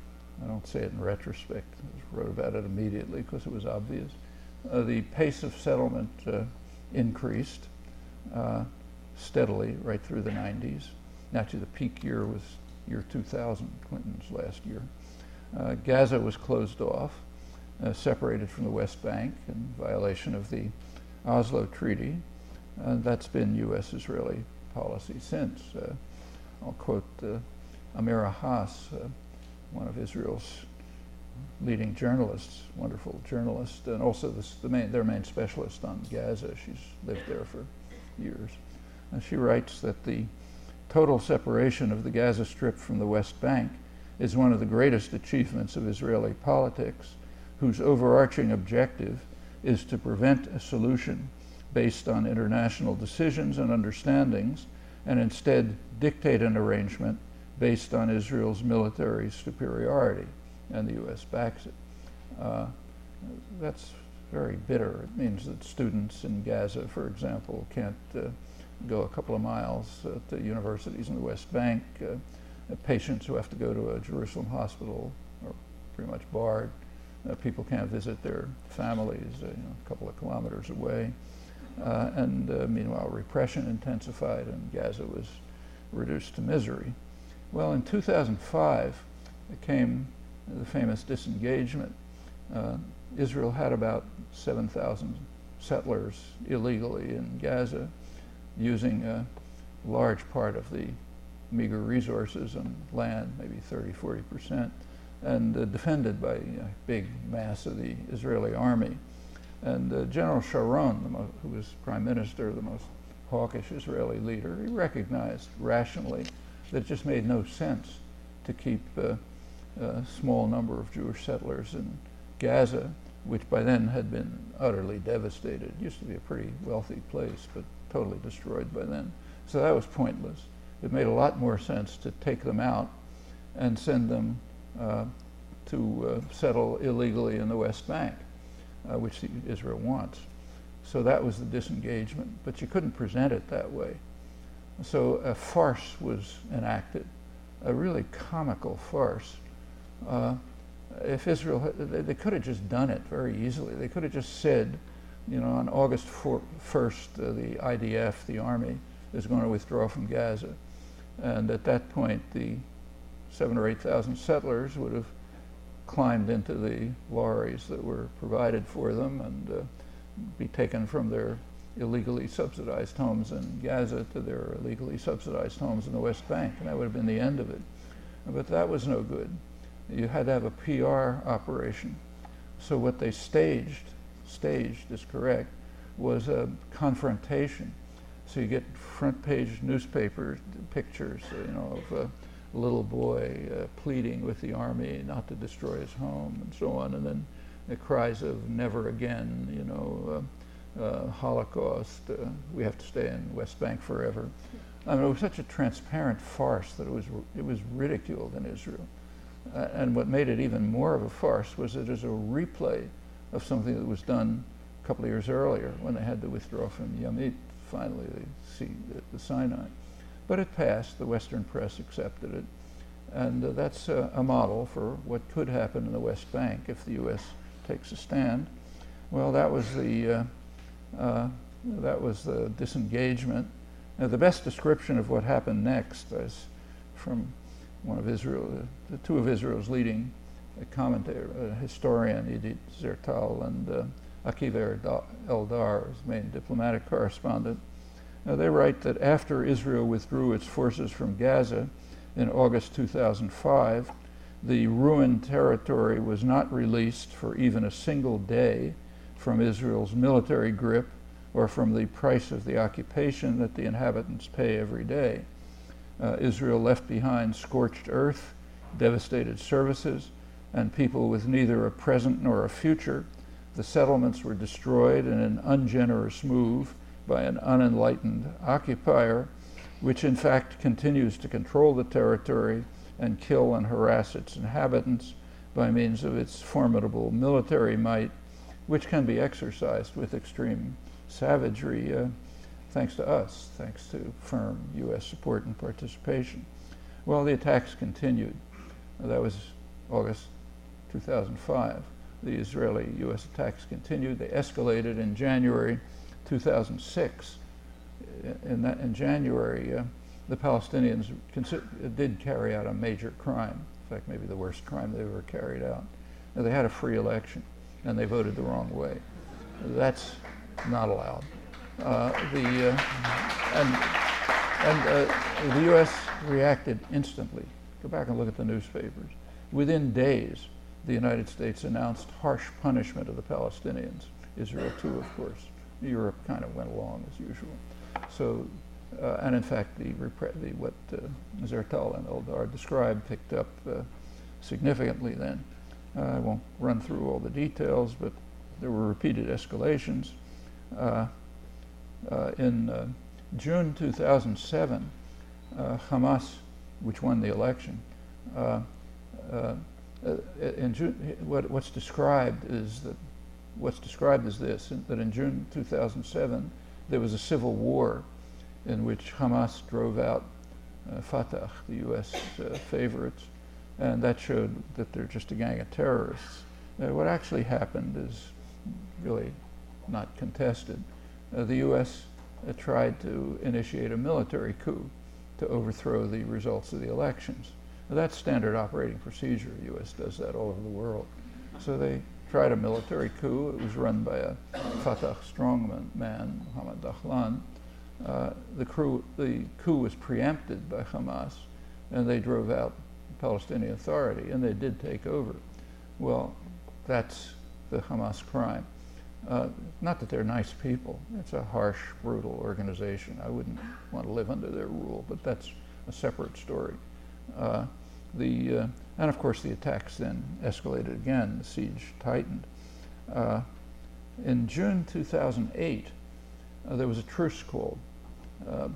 I don't say it in retrospect, I wrote about it immediately because it was obvious. Uh, the pace of settlement uh, increased uh, steadily right through the nineties. Actually, the peak year was year two thousand, Clinton's last year. Uh, Gaza was closed off, uh, separated from the West Bank in violation of the Oslo Treaty. Uh, that's been U S Israeli policy since. Uh, I'll quote uh, Amira Haas, uh, one of Israel's leading journalists, wonderful journalist, and also this, the main, their main specialist on Gaza. She's lived there for years. And she writes that the total separation of the Gaza Strip from the West Bank is one of the greatest achievements of Israeli politics, whose overarching objective is to prevent a solution based on international decisions and understandings, and instead dictate an arrangement based on Israel's military superiority, and the U S backs it. Uh, that's very bitter. It means that students in Gaza, for example, can't uh, go a couple of miles uh, to universities in the West Bank. Uh, patients who have to go to a Jerusalem hospital are pretty much barred. Uh, people can't visit their families uh, you know, a couple of kilometers away. Uh, and uh, meanwhile, repression intensified and Gaza was reduced to misery. Well, in two thousand five, it came the famous disengagement. Uh, Israel had about seven thousand settlers illegally in Gaza, using a large part of the meager resources and land, maybe thirty, forty percent, and uh, defended by a big mass of the Israeli army. And uh, General Sharon, the mo who was prime minister, the most hawkish Israeli leader, he recognized rationally that it just made no sense to keep uh, a small number of Jewish settlers in Gaza which by then had been utterly devastated. It used to be a pretty wealthy place, but totally destroyed by then. So that was pointless. It made a lot more sense to take them out and send them uh, to uh, settle illegally in the West Bank, uh, which Israel wants. So that was the disengagement, but you couldn't present it that way. So a farce was enacted, a really comical farce. Uh, if Israel, had, they, they could have just done it very easily. They could have just said, you know, on August first, uh, the I D F, the army, is going to withdraw from Gaza. And at that point, the seven or eight thousand settlers would have climbed into the lorries that were provided for them and uh, be taken from their illegally subsidized homes in Gaza to their illegally subsidized homes in the West Bank, and that would have been the end of it. But that was no good. You had to have a P R operation. So what they staged, staged is correct, was a confrontation. So you get front page newspaper pictures, you know, of a little boy uh, pleading with the army not to destroy his home and so on, and then the cries of never again, you know, uh, uh, Holocaust, uh, we have to stay in West Bank forever. I mean, it was such a transparent farce that it was, it was ridiculed in Israel. Uh, and what made it even more of a farce was that it was a replay of something that was done a couple of years earlier when they had to withdraw from Yamit, finally, the, sea, the, the Sinai. But it passed, the Western press accepted it, and uh, that's uh, a model for what could happen in the West Bank if the U S takes a stand. Well, that was the, uh, uh, that was the disengagement. Now, the best description of what happened next is from one of Israel, uh, the two of Israel's leading uh, commentator, uh, historian, Idit Zertal and uh, Akiva Eldar, his main diplomatic correspondent. Now, they write that after Israel withdrew its forces from Gaza in August two thousand five, the ruined territory was not released for even a single day from Israel's military grip or from the price of the occupation that the inhabitants pay every day. Uh, Israel left behind scorched earth, devastated services, and people with neither a present nor a future. The settlements were destroyed in an ungenerous move by an unenlightened occupier, which in fact continues to control the territory and kill and harass its inhabitants by means of its formidable military might, which can be exercised with extreme savagery, uh, thanks to us, thanks to firm U S support and participation. Well, the attacks continued. Uh, that was August two thousand five. The Israeli-U S attacks continued. They escalated in January two thousand six. In, that, in January, uh, the Palestinians did carry out a major crime. In fact, maybe the worst crime they ever carried out. Now, they had a free election, and they voted the wrong way. That's not allowed. Uh, the, uh, and and uh, the U S reacted instantly. Go back and look at the newspapers. Within days, the United States announced harsh punishment of the Palestinians. Israel too, of course. Europe kind of went along as usual. So, uh, and in fact, the, the what uh, Zertal and Eldar described picked up uh, significantly then. Uh, I won't run through all the details, but there were repeated escalations. Uh, uh, in uh, June two thousand seven, uh, Hamas, which won the election, uh, uh, in June, what, what's described is that what's described is this: that in June two thousand seven, there was a civil war in which Hamas drove out uh, Fatah, the U S uh, favorites, and that showed that they're just a gang of terrorists. Uh, what actually happened is really not contested. Uh, the U S uh, tried to initiate a military coup to overthrow the results of the elections. Now, that's standard operating procedure. The U S does that all over the world. So they tried a military coup. It was run by a Fatah strongman, man, Mohammed Dahlan. Uh, the, crew, the coup was preempted by Hamas, and they drove out the Palestinian Authority, and they did take over. Well, that's the Hamas crime. Uh, not that they're nice people. It's a harsh, brutal organization. I wouldn't want to live under their rule, but that's a separate story. Uh, the, uh, and of course the attacks then escalated again, the siege tightened. Uh, in June two thousand eight, uh, there was a truce called uh, uh,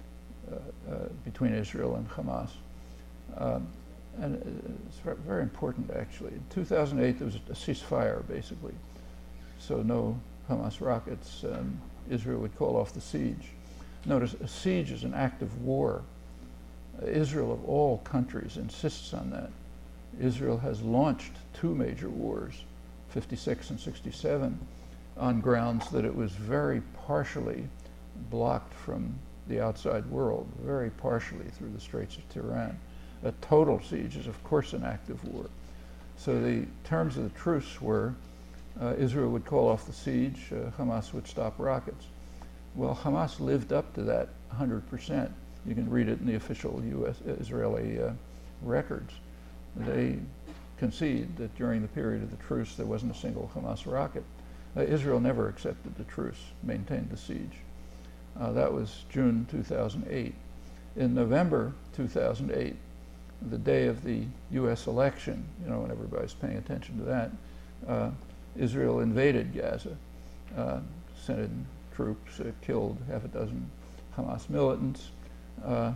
uh, between Israel and Hamas. Uh, and it's very important, actually. In two thousand eight, there was a ceasefire, basically. So no Hamas rockets. Um, Israel would call off the siege. Notice, a siege is an act of war. Uh, Israel, of all countries, insists on that. Israel has launched two major wars, fifty-six and sixty-seven, on grounds that it was very partially blocked from the outside world, very partially through the Straits of Tiran. A total siege is, of course, an act of war. So the terms of the truce were uh, Israel would call off the siege, uh, Hamas would stop rockets. Well, Hamas lived up to that one hundred percent. You can read it in the official U S Israeli uh, records. They concede that during the period of the truce there wasn't a single Hamas rocket. Uh, Israel never accepted the truce, maintained the siege. Uh, that was June two thousand eight. In November two thousand eight, the day of the U S election, you know, when everybody's paying attention to that, uh, Israel invaded Gaza, uh, sent in troops, uh, killed half a dozen Hamas militants, uh,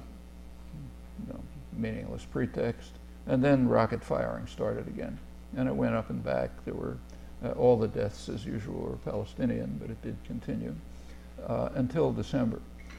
you know, meaningless pretext, and then rocket firing started again. And it went up and back. There were uh, all the deaths, as usual, were Palestinian, but it did continue uh, until December.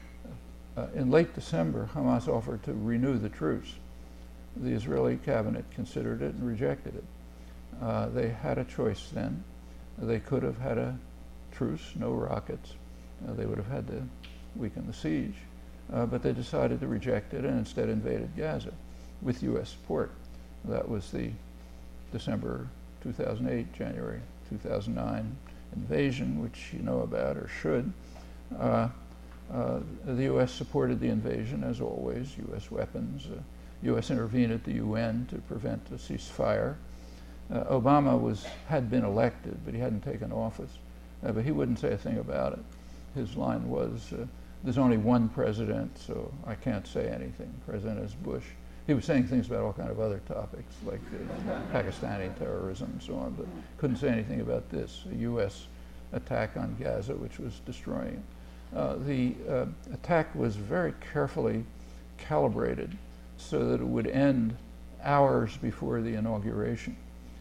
Uh, in late December, Hamas offered to renew the truce. The Israeli cabinet considered it and rejected it. Uh, they had a choice then. They could have had a truce, no rockets. Uh, they would have had to weaken the siege. Uh, but they decided to reject it and instead invaded Gaza with U S support. That was the December two thousand eight, January two thousand nine invasion, which you know about or should. Uh, uh, the U S supported the invasion, as always, U S weapons. Uh, U S intervened at the U N to prevent a ceasefire. Uh, Obama was, had been elected, but he hadn't taken office. Uh, but he wouldn't say a thing about it. His line was, uh, there's only one president, so I can't say anything. President is Bush. He was saying things about all kinds of other topics, like uh, Pakistani terrorism and so on, but couldn't say anything about this, a U S attack on Gaza, which was destroying it. Uh, the uh, attack was very carefully calibrated so that it would end hours before the inauguration.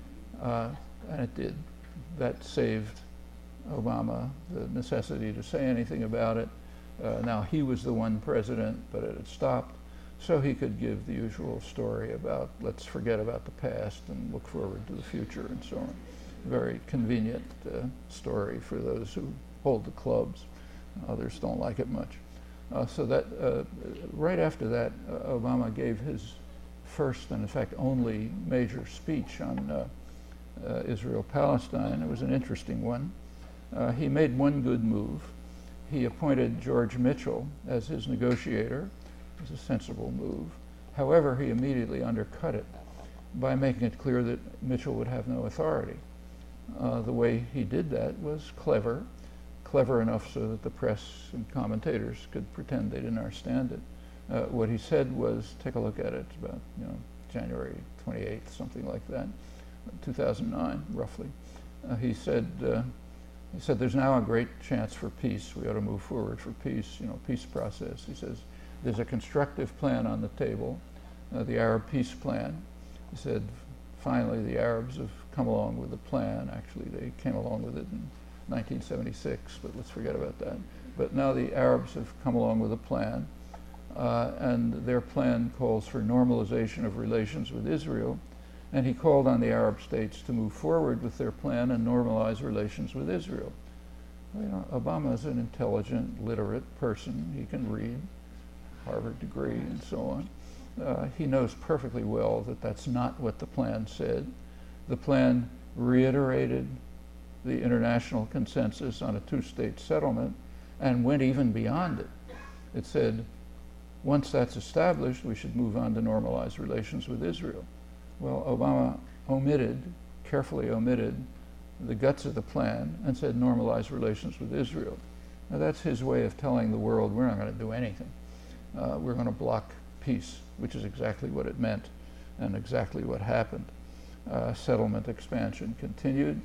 Uh, and it did. That saved Obama the necessity to say anything about it. Uh, now, he was the one president, but it had stopped, so he could give the usual story about let's forget about the past and look forward to the future and so on. Very convenient uh, story for those who hold the clubs. Others don't like it much. Uh, so that uh, right after that, uh, Obama gave his first and in fact only major speech on uh, uh, Israel-Palestine. It was an interesting one. Uh, he made one good move. He appointed George Mitchell as his negotiator. It was a sensible move. However, he immediately undercut it by making it clear that Mitchell would have no authority. Uh, the way he did that was clever, clever enough so that the press and commentators could pretend they didn't understand it. Uh, what he said was, take a look at it, it's about you know, January twenty-eighth, something like that, two thousand nine, roughly. Uh, he said, uh, he said, there's now a great chance for peace. We ought to move forward for peace, you know, peace process. He says, there's a constructive plan on the table, uh, the Arab peace plan. He said, finally, the Arabs have come along with the plan. Actually, they came along with it in nineteen seventy-six, but let's forget about that. But now the Arabs have come along with a plan, uh, and their plan calls for normalization of relations with Israel, and he called on the Arab states to move forward with their plan and normalize relations with Israel. Well, you know, Obama is an intelligent, literate person. He can read, Harvard degree, and so on. Uh, he knows perfectly well that that's not what the plan said. The plan reiterated the international consensus on a two-state settlement and went even beyond it. It said, once that's established, we should move on to normalize relations with Israel. Well, Obama omitted, carefully omitted, the guts of the plan and said normalize relations with Israel. Now that's his way of telling the world we're not going to do anything. Uh, we're going to block peace, which is exactly what it meant and exactly what happened. Uh, settlement expansion continued.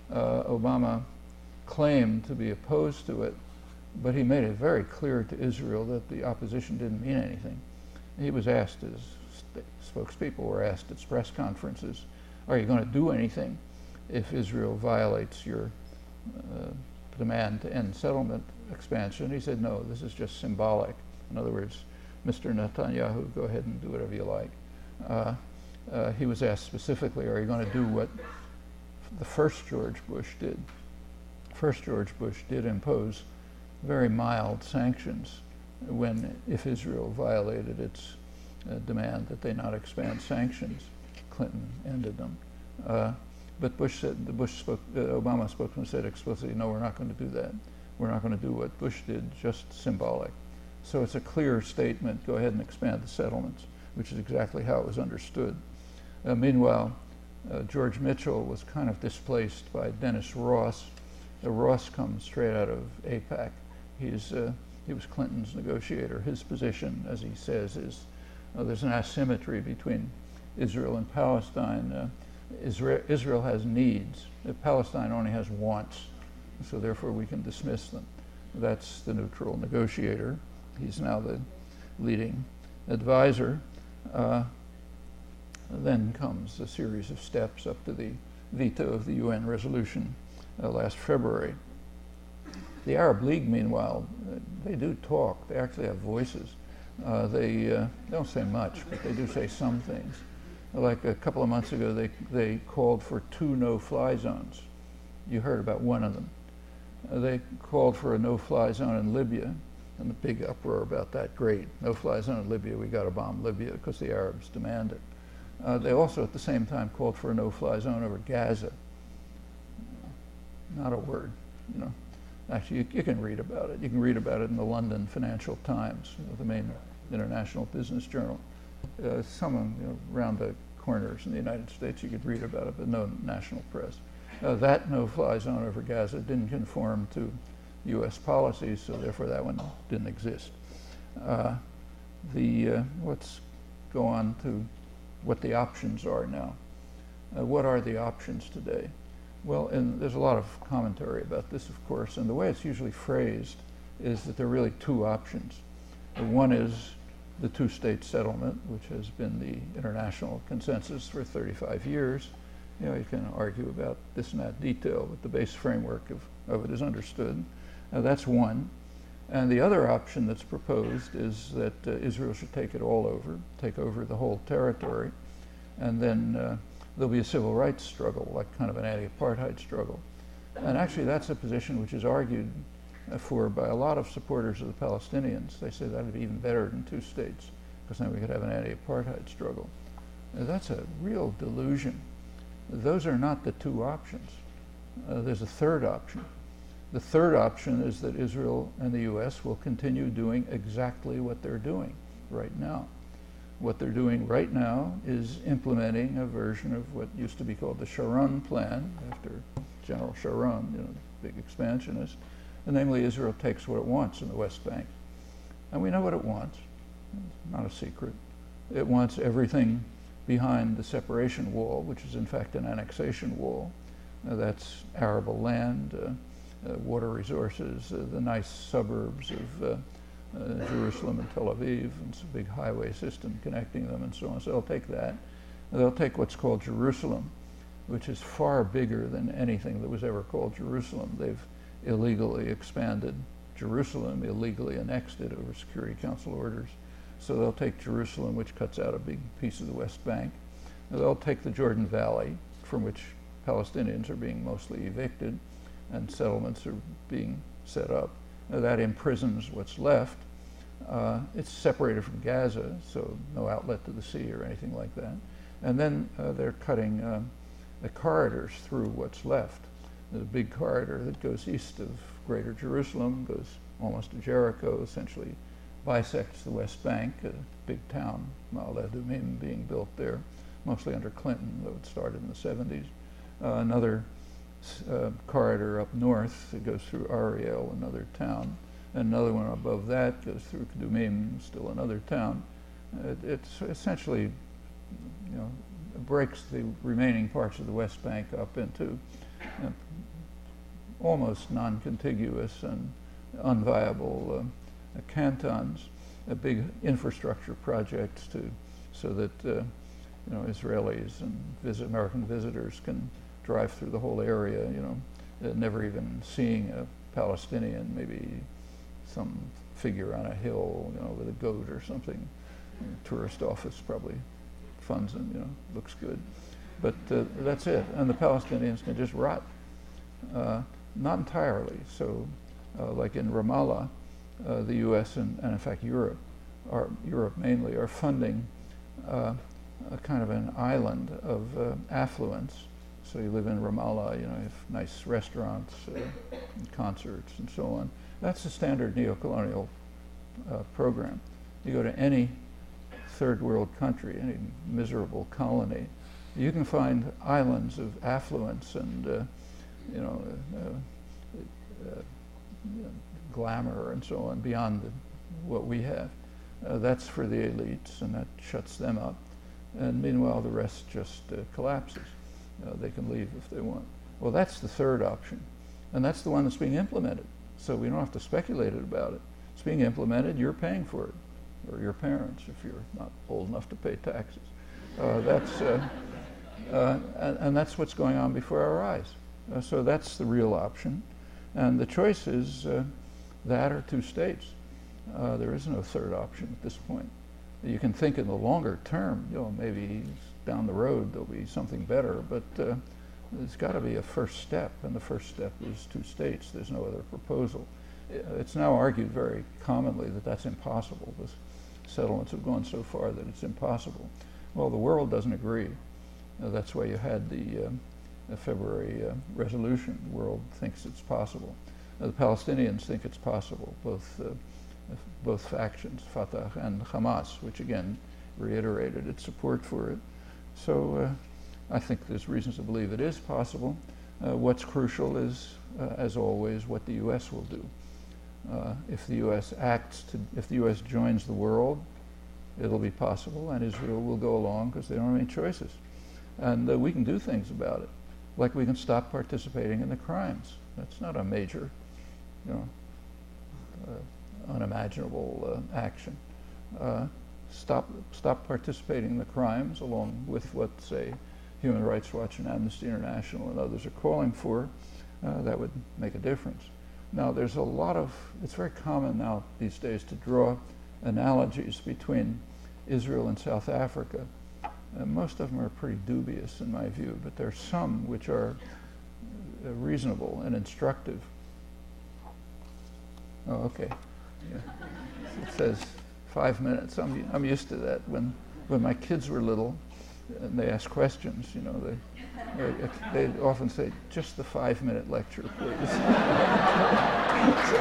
Uh, Obama claimed to be opposed to it, but he made it very clear to Israel that the opposition didn't mean anything. He was asked, as spokespeople were asked at press conferences, are you going to do anything if Israel violates your uh, demand to end settlement expansion? He said, no, this is just symbolic. In other words, Mister Netanyahu, go ahead and do whatever you like. Uh, uh, he was asked specifically, are you going to do what the first George Bush did? First George Bush did impose very mild sanctions when, if Israel violated its uh, demand that they not expand sanctions. Clinton ended them. Uh, but Bush said, the Bush spoke, uh, Obama spokesman said explicitly, no, we're not going to do that. We're not going to do what Bush did, just symbolic. So it's a clear statement, go ahead and expand the settlements, which is exactly how it was understood. Uh, meanwhile, uh, George Mitchell was kind of displaced by Dennis Ross. Uh, Ross comes straight out of AIPAC. He's, uh, he was Clinton's negotiator. His position, as he says, is uh, there's an asymmetry between Israel and Palestine. Uh, Israel, Israel has needs. Uh, Palestine only has wants, so therefore we can dismiss them. That's the neutral negotiator. He's now the leading advisor. Uh, then comes a series of steps up to the veto of the U N resolution uh, last February. The Arab League, meanwhile, uh, they do talk. They actually have voices. Uh, they uh, don't say much, but they do say some things. Like a couple of months ago, they, they called for two no-fly zones. You heard about one of them. Uh, they called for a no-fly zone in Libya, and the big uproar about that. Great, no-fly zone in Libya, we got to bomb Libya because the Arabs demand it. Uh, they also at the same time called for a no-fly zone over Gaza. Not a word, you know. Actually, you, you can read about it. You can read about it in the London Financial Times, you know, the main international business journal. Uh, some you know, around the corners in the United States you could read about it, but no national press. Uh, that no-fly zone over Gaza didn't conform to U S policies, so therefore that one didn't exist. Uh, the uh, let's go on to what the options are now. Uh, what are the options today? Well, and there's a lot of commentary about this, of course, and the way it's usually phrased is that there are really two options. Uh, one is the two-state settlement, which has been the international consensus for thirty-five years. You know, you can argue about this and that detail, but the base framework of, of it is understood. Uh, that's one. And the other option that's proposed is that uh, Israel should take it all over, take over the whole territory, and then uh, there'll be a civil rights struggle, like kind of an anti-apartheid struggle. And actually that's a position which is argued uh, for by a lot of supporters of the Palestinians. They say that would be even better than two states, because then we could have an anti-apartheid struggle. Uh, that's a real delusion. Those are not the two options. Uh, there's a third option. The third option is that Israel and the U S will continue doing exactly what they're doing right now. What they're doing right now is implementing a version of what used to be called the Sharon Plan, after General Sharon, you know, the big expansionist. And namely, Israel takes what it wants in the West Bank. And we know what it wants. It's not a secret. It wants everything behind the separation wall, which is in fact an annexation wall. Uh, that's arable land, uh, uh, water resources, uh, the nice suburbs of uh, uh, Jerusalem and Tel Aviv, and it's a big highway system connecting them and so on. So they'll take that. And they'll take what's called Jerusalem, which is far bigger than anything that was ever called Jerusalem. They've illegally expanded Jerusalem, illegally annexed it over Security Council orders. So they'll take Jerusalem, which cuts out a big piece of the West Bank. And they'll take the Jordan Valley, from which Palestinians are being mostly evicted, and settlements are being set up. Now, that imprisons what's left. Uh, it's separated from Gaza, so no outlet to the sea or anything like that. And then uh, they're cutting um, the corridors through what's left. There's a big corridor that goes east of Greater Jerusalem, goes almost to Jericho, essentially bisects the West Bank, a big town, Ma'ale Adumim, being built there, mostly under Clinton, though it started in the seventies. Uh, another uh, corridor up north that goes through Ariel, another town. Another one above that goes through Kadumim, still another town. It, it's essentially, you know, breaks the remaining parts of the West Bank up into uh, almost non-contiguous and unviable uh, cantons, uh, big infrastructure projects to so that uh, you know Israelis and visit American visitors can drive through the whole area, you know, uh, never even seeing a Palestinian, maybe some figure on a hill, you know, with a goat or something. The tourist office probably funds them, you know, looks good. But uh, that's it. And the Palestinians can just rot. Uh, not entirely. So, uh, like in Ramallah, uh, the U S and, and in fact Europe, are, Europe mainly, are funding uh, a kind of an island of uh, affluence. So you live in Ramallah, you know, you have nice restaurants, uh, and concerts, and so on. That's the standard neocolonial uh, program. You go to any third world country, any miserable colony, you can find islands of affluence and, uh, you know, uh, uh, glamour and so on beyond the, what we have. Uh, that's for the elites, and that shuts them up. And meanwhile, the rest just uh, collapses. Uh, they can leave if they want. Well, that's the third option, and that's the one that's being implemented. So we don't have to speculate about it. It's being implemented, you're paying for it, or your parents if you're not old enough to pay taxes. Uh, that's, uh, uh, and, and that's what's going on before our eyes. Uh, so that's the real option. And the choice is uh, that or two states. Uh, there is no third option at this point. You can think in the longer term, you know, maybe down the road there'll be something better, but uh, there's got to be a first step, and the first step is two states. There's no other proposal. It's now argued very commonly that that's impossible. The settlements have gone so far that it's impossible. Well, the world doesn't agree. Uh, that's why you had the, uh, the February uh, resolution. The world thinks it's possible. Uh, the Palestinians think it's possible, both, uh, both factions, Fatah and Hamas, which again reiterated its support for it. So uh, I think there's reasons to believe it is possible. Uh, what's crucial is, uh, as always, what the U S will do. Uh, if the U S acts to, if the U S joins the world, it'll be possible, and Israel will go along because they don't have any choices. And uh, we can do things about it, like we can stop participating in the crimes. That's not a major, you know, uh, unimaginable uh, action. Uh, stop, stop participating in the crimes, along with what, say, Human Rights Watch and Amnesty International and others are calling for. Uh, that would make a difference. Now, there's a lot of, it's very common now these days to draw analogies between Israel and South Africa. Uh, most of them are pretty dubious in my view, but there are some which are uh, reasonable and instructive. Oh, okay. Yeah. It says five minutes. I'm, I'm used to that. When, when my kids were little and they asked questions, you know, they, they often say, just the five-minute lecture, please. so,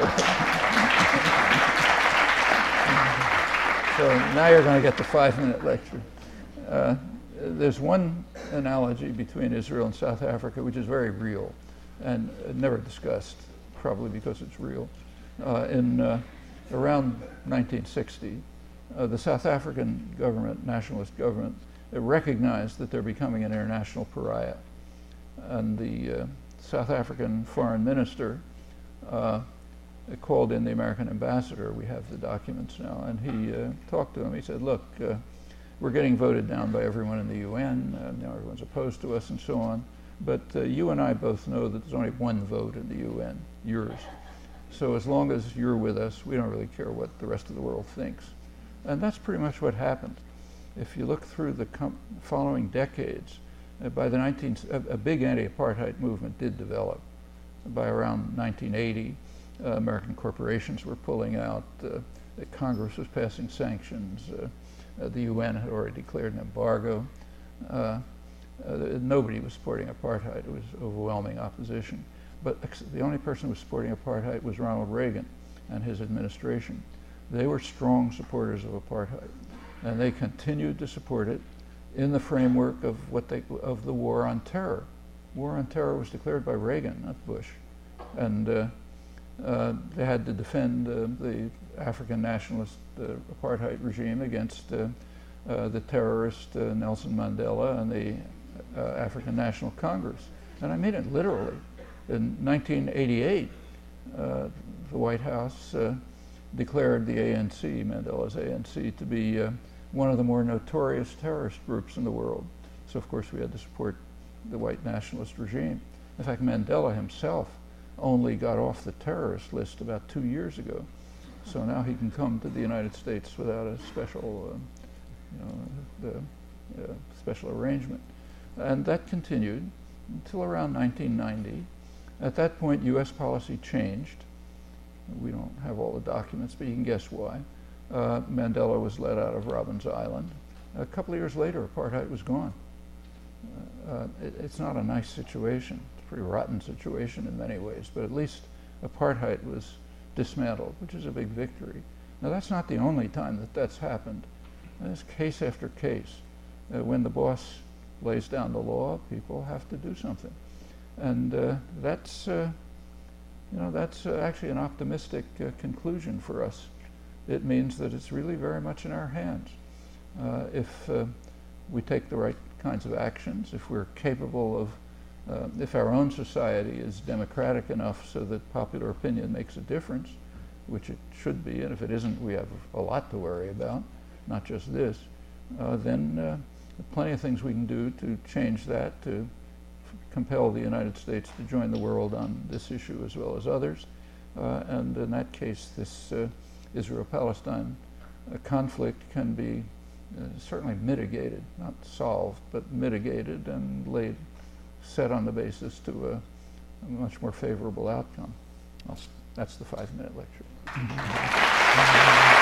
so now you're going to get the five-minute lecture. Uh, there's one analogy between Israel and South Africa which is very real and uh, never discussed, probably because it's real. Uh, in uh, around nineteen sixty, uh, the South African government, nationalist government, it recognized that they're becoming an international pariah. And the uh, South African foreign minister uh, called in the American ambassador. We have the documents now, and he uh, talked to him. He said, look, uh, we're getting voted down by everyone in the U N, and you know, everyone's opposed to us and so on, but uh, you and I both know that there's only one vote in the U N, yours. So as long as you're with us, we don't really care what the rest of the world thinks. And that's pretty much what happened. If you look through the com following decades, uh, by the nineteen, a, a big anti-apartheid movement did develop. By around nineteen eighty, uh, American corporations were pulling out, uh, the Congress was passing sanctions, uh, uh, the U N had already declared an embargo. Uh, uh, nobody was supporting apartheid. It was overwhelming opposition. But the only person who was supporting apartheid was Ronald Reagan and his administration. They were strong supporters of apartheid, and they continued to support it in the framework of what they of the war on terror. War on terror was declared by Reagan, not Bush, and uh, uh, they had to defend uh, the African nationalist uh, apartheid regime against uh, uh, the terrorist uh, Nelson Mandela and the uh, African National Congress. And I mean it literally. In nineteen eighty-eight, uh, the White House uh, declared the A N C, Mandela's A N C, to be uh, one of the more notorious terrorist groups in the world. So of course we had to support the white nationalist regime. In fact, Mandela himself only got off the terrorist list about two years ago. So now he can come to the United States without a special, uh, you know, the, uh, special arrangement. And that continued until around nineteen ninety. At that point, U S policy changed. We don't have all the documents, but you can guess why. Uh, Mandela was let out of Robbins Island. A couple of years later, apartheid was gone. Uh, uh, it, it's not a nice situation. It's a pretty rotten situation in many ways, but at least apartheid was dismantled, which is a big victory. Now, that's not the only time that that's happened. There's case after case. Uh, when the boss lays down the law, people have to do something. And uh, that's, uh, you know, that's uh, actually an optimistic uh, conclusion for us. It means that it's really very much in our hands. Uh, if uh, we take the right kinds of actions, if we're capable of, uh, if our own society is democratic enough so that popular opinion makes a difference, which it should be, and if it isn't, we have a lot to worry about, not just this, uh, then uh, plenty of things we can do to change that, to compel the United States to join the world on this issue as well as others. Uh, and in that case, this uh, Israel-Palestine uh, conflict can be uh, certainly mitigated, not solved, but mitigated and laid, set on the basis to a, a much more favorable outcome. I'll, that's the five-minute lecture.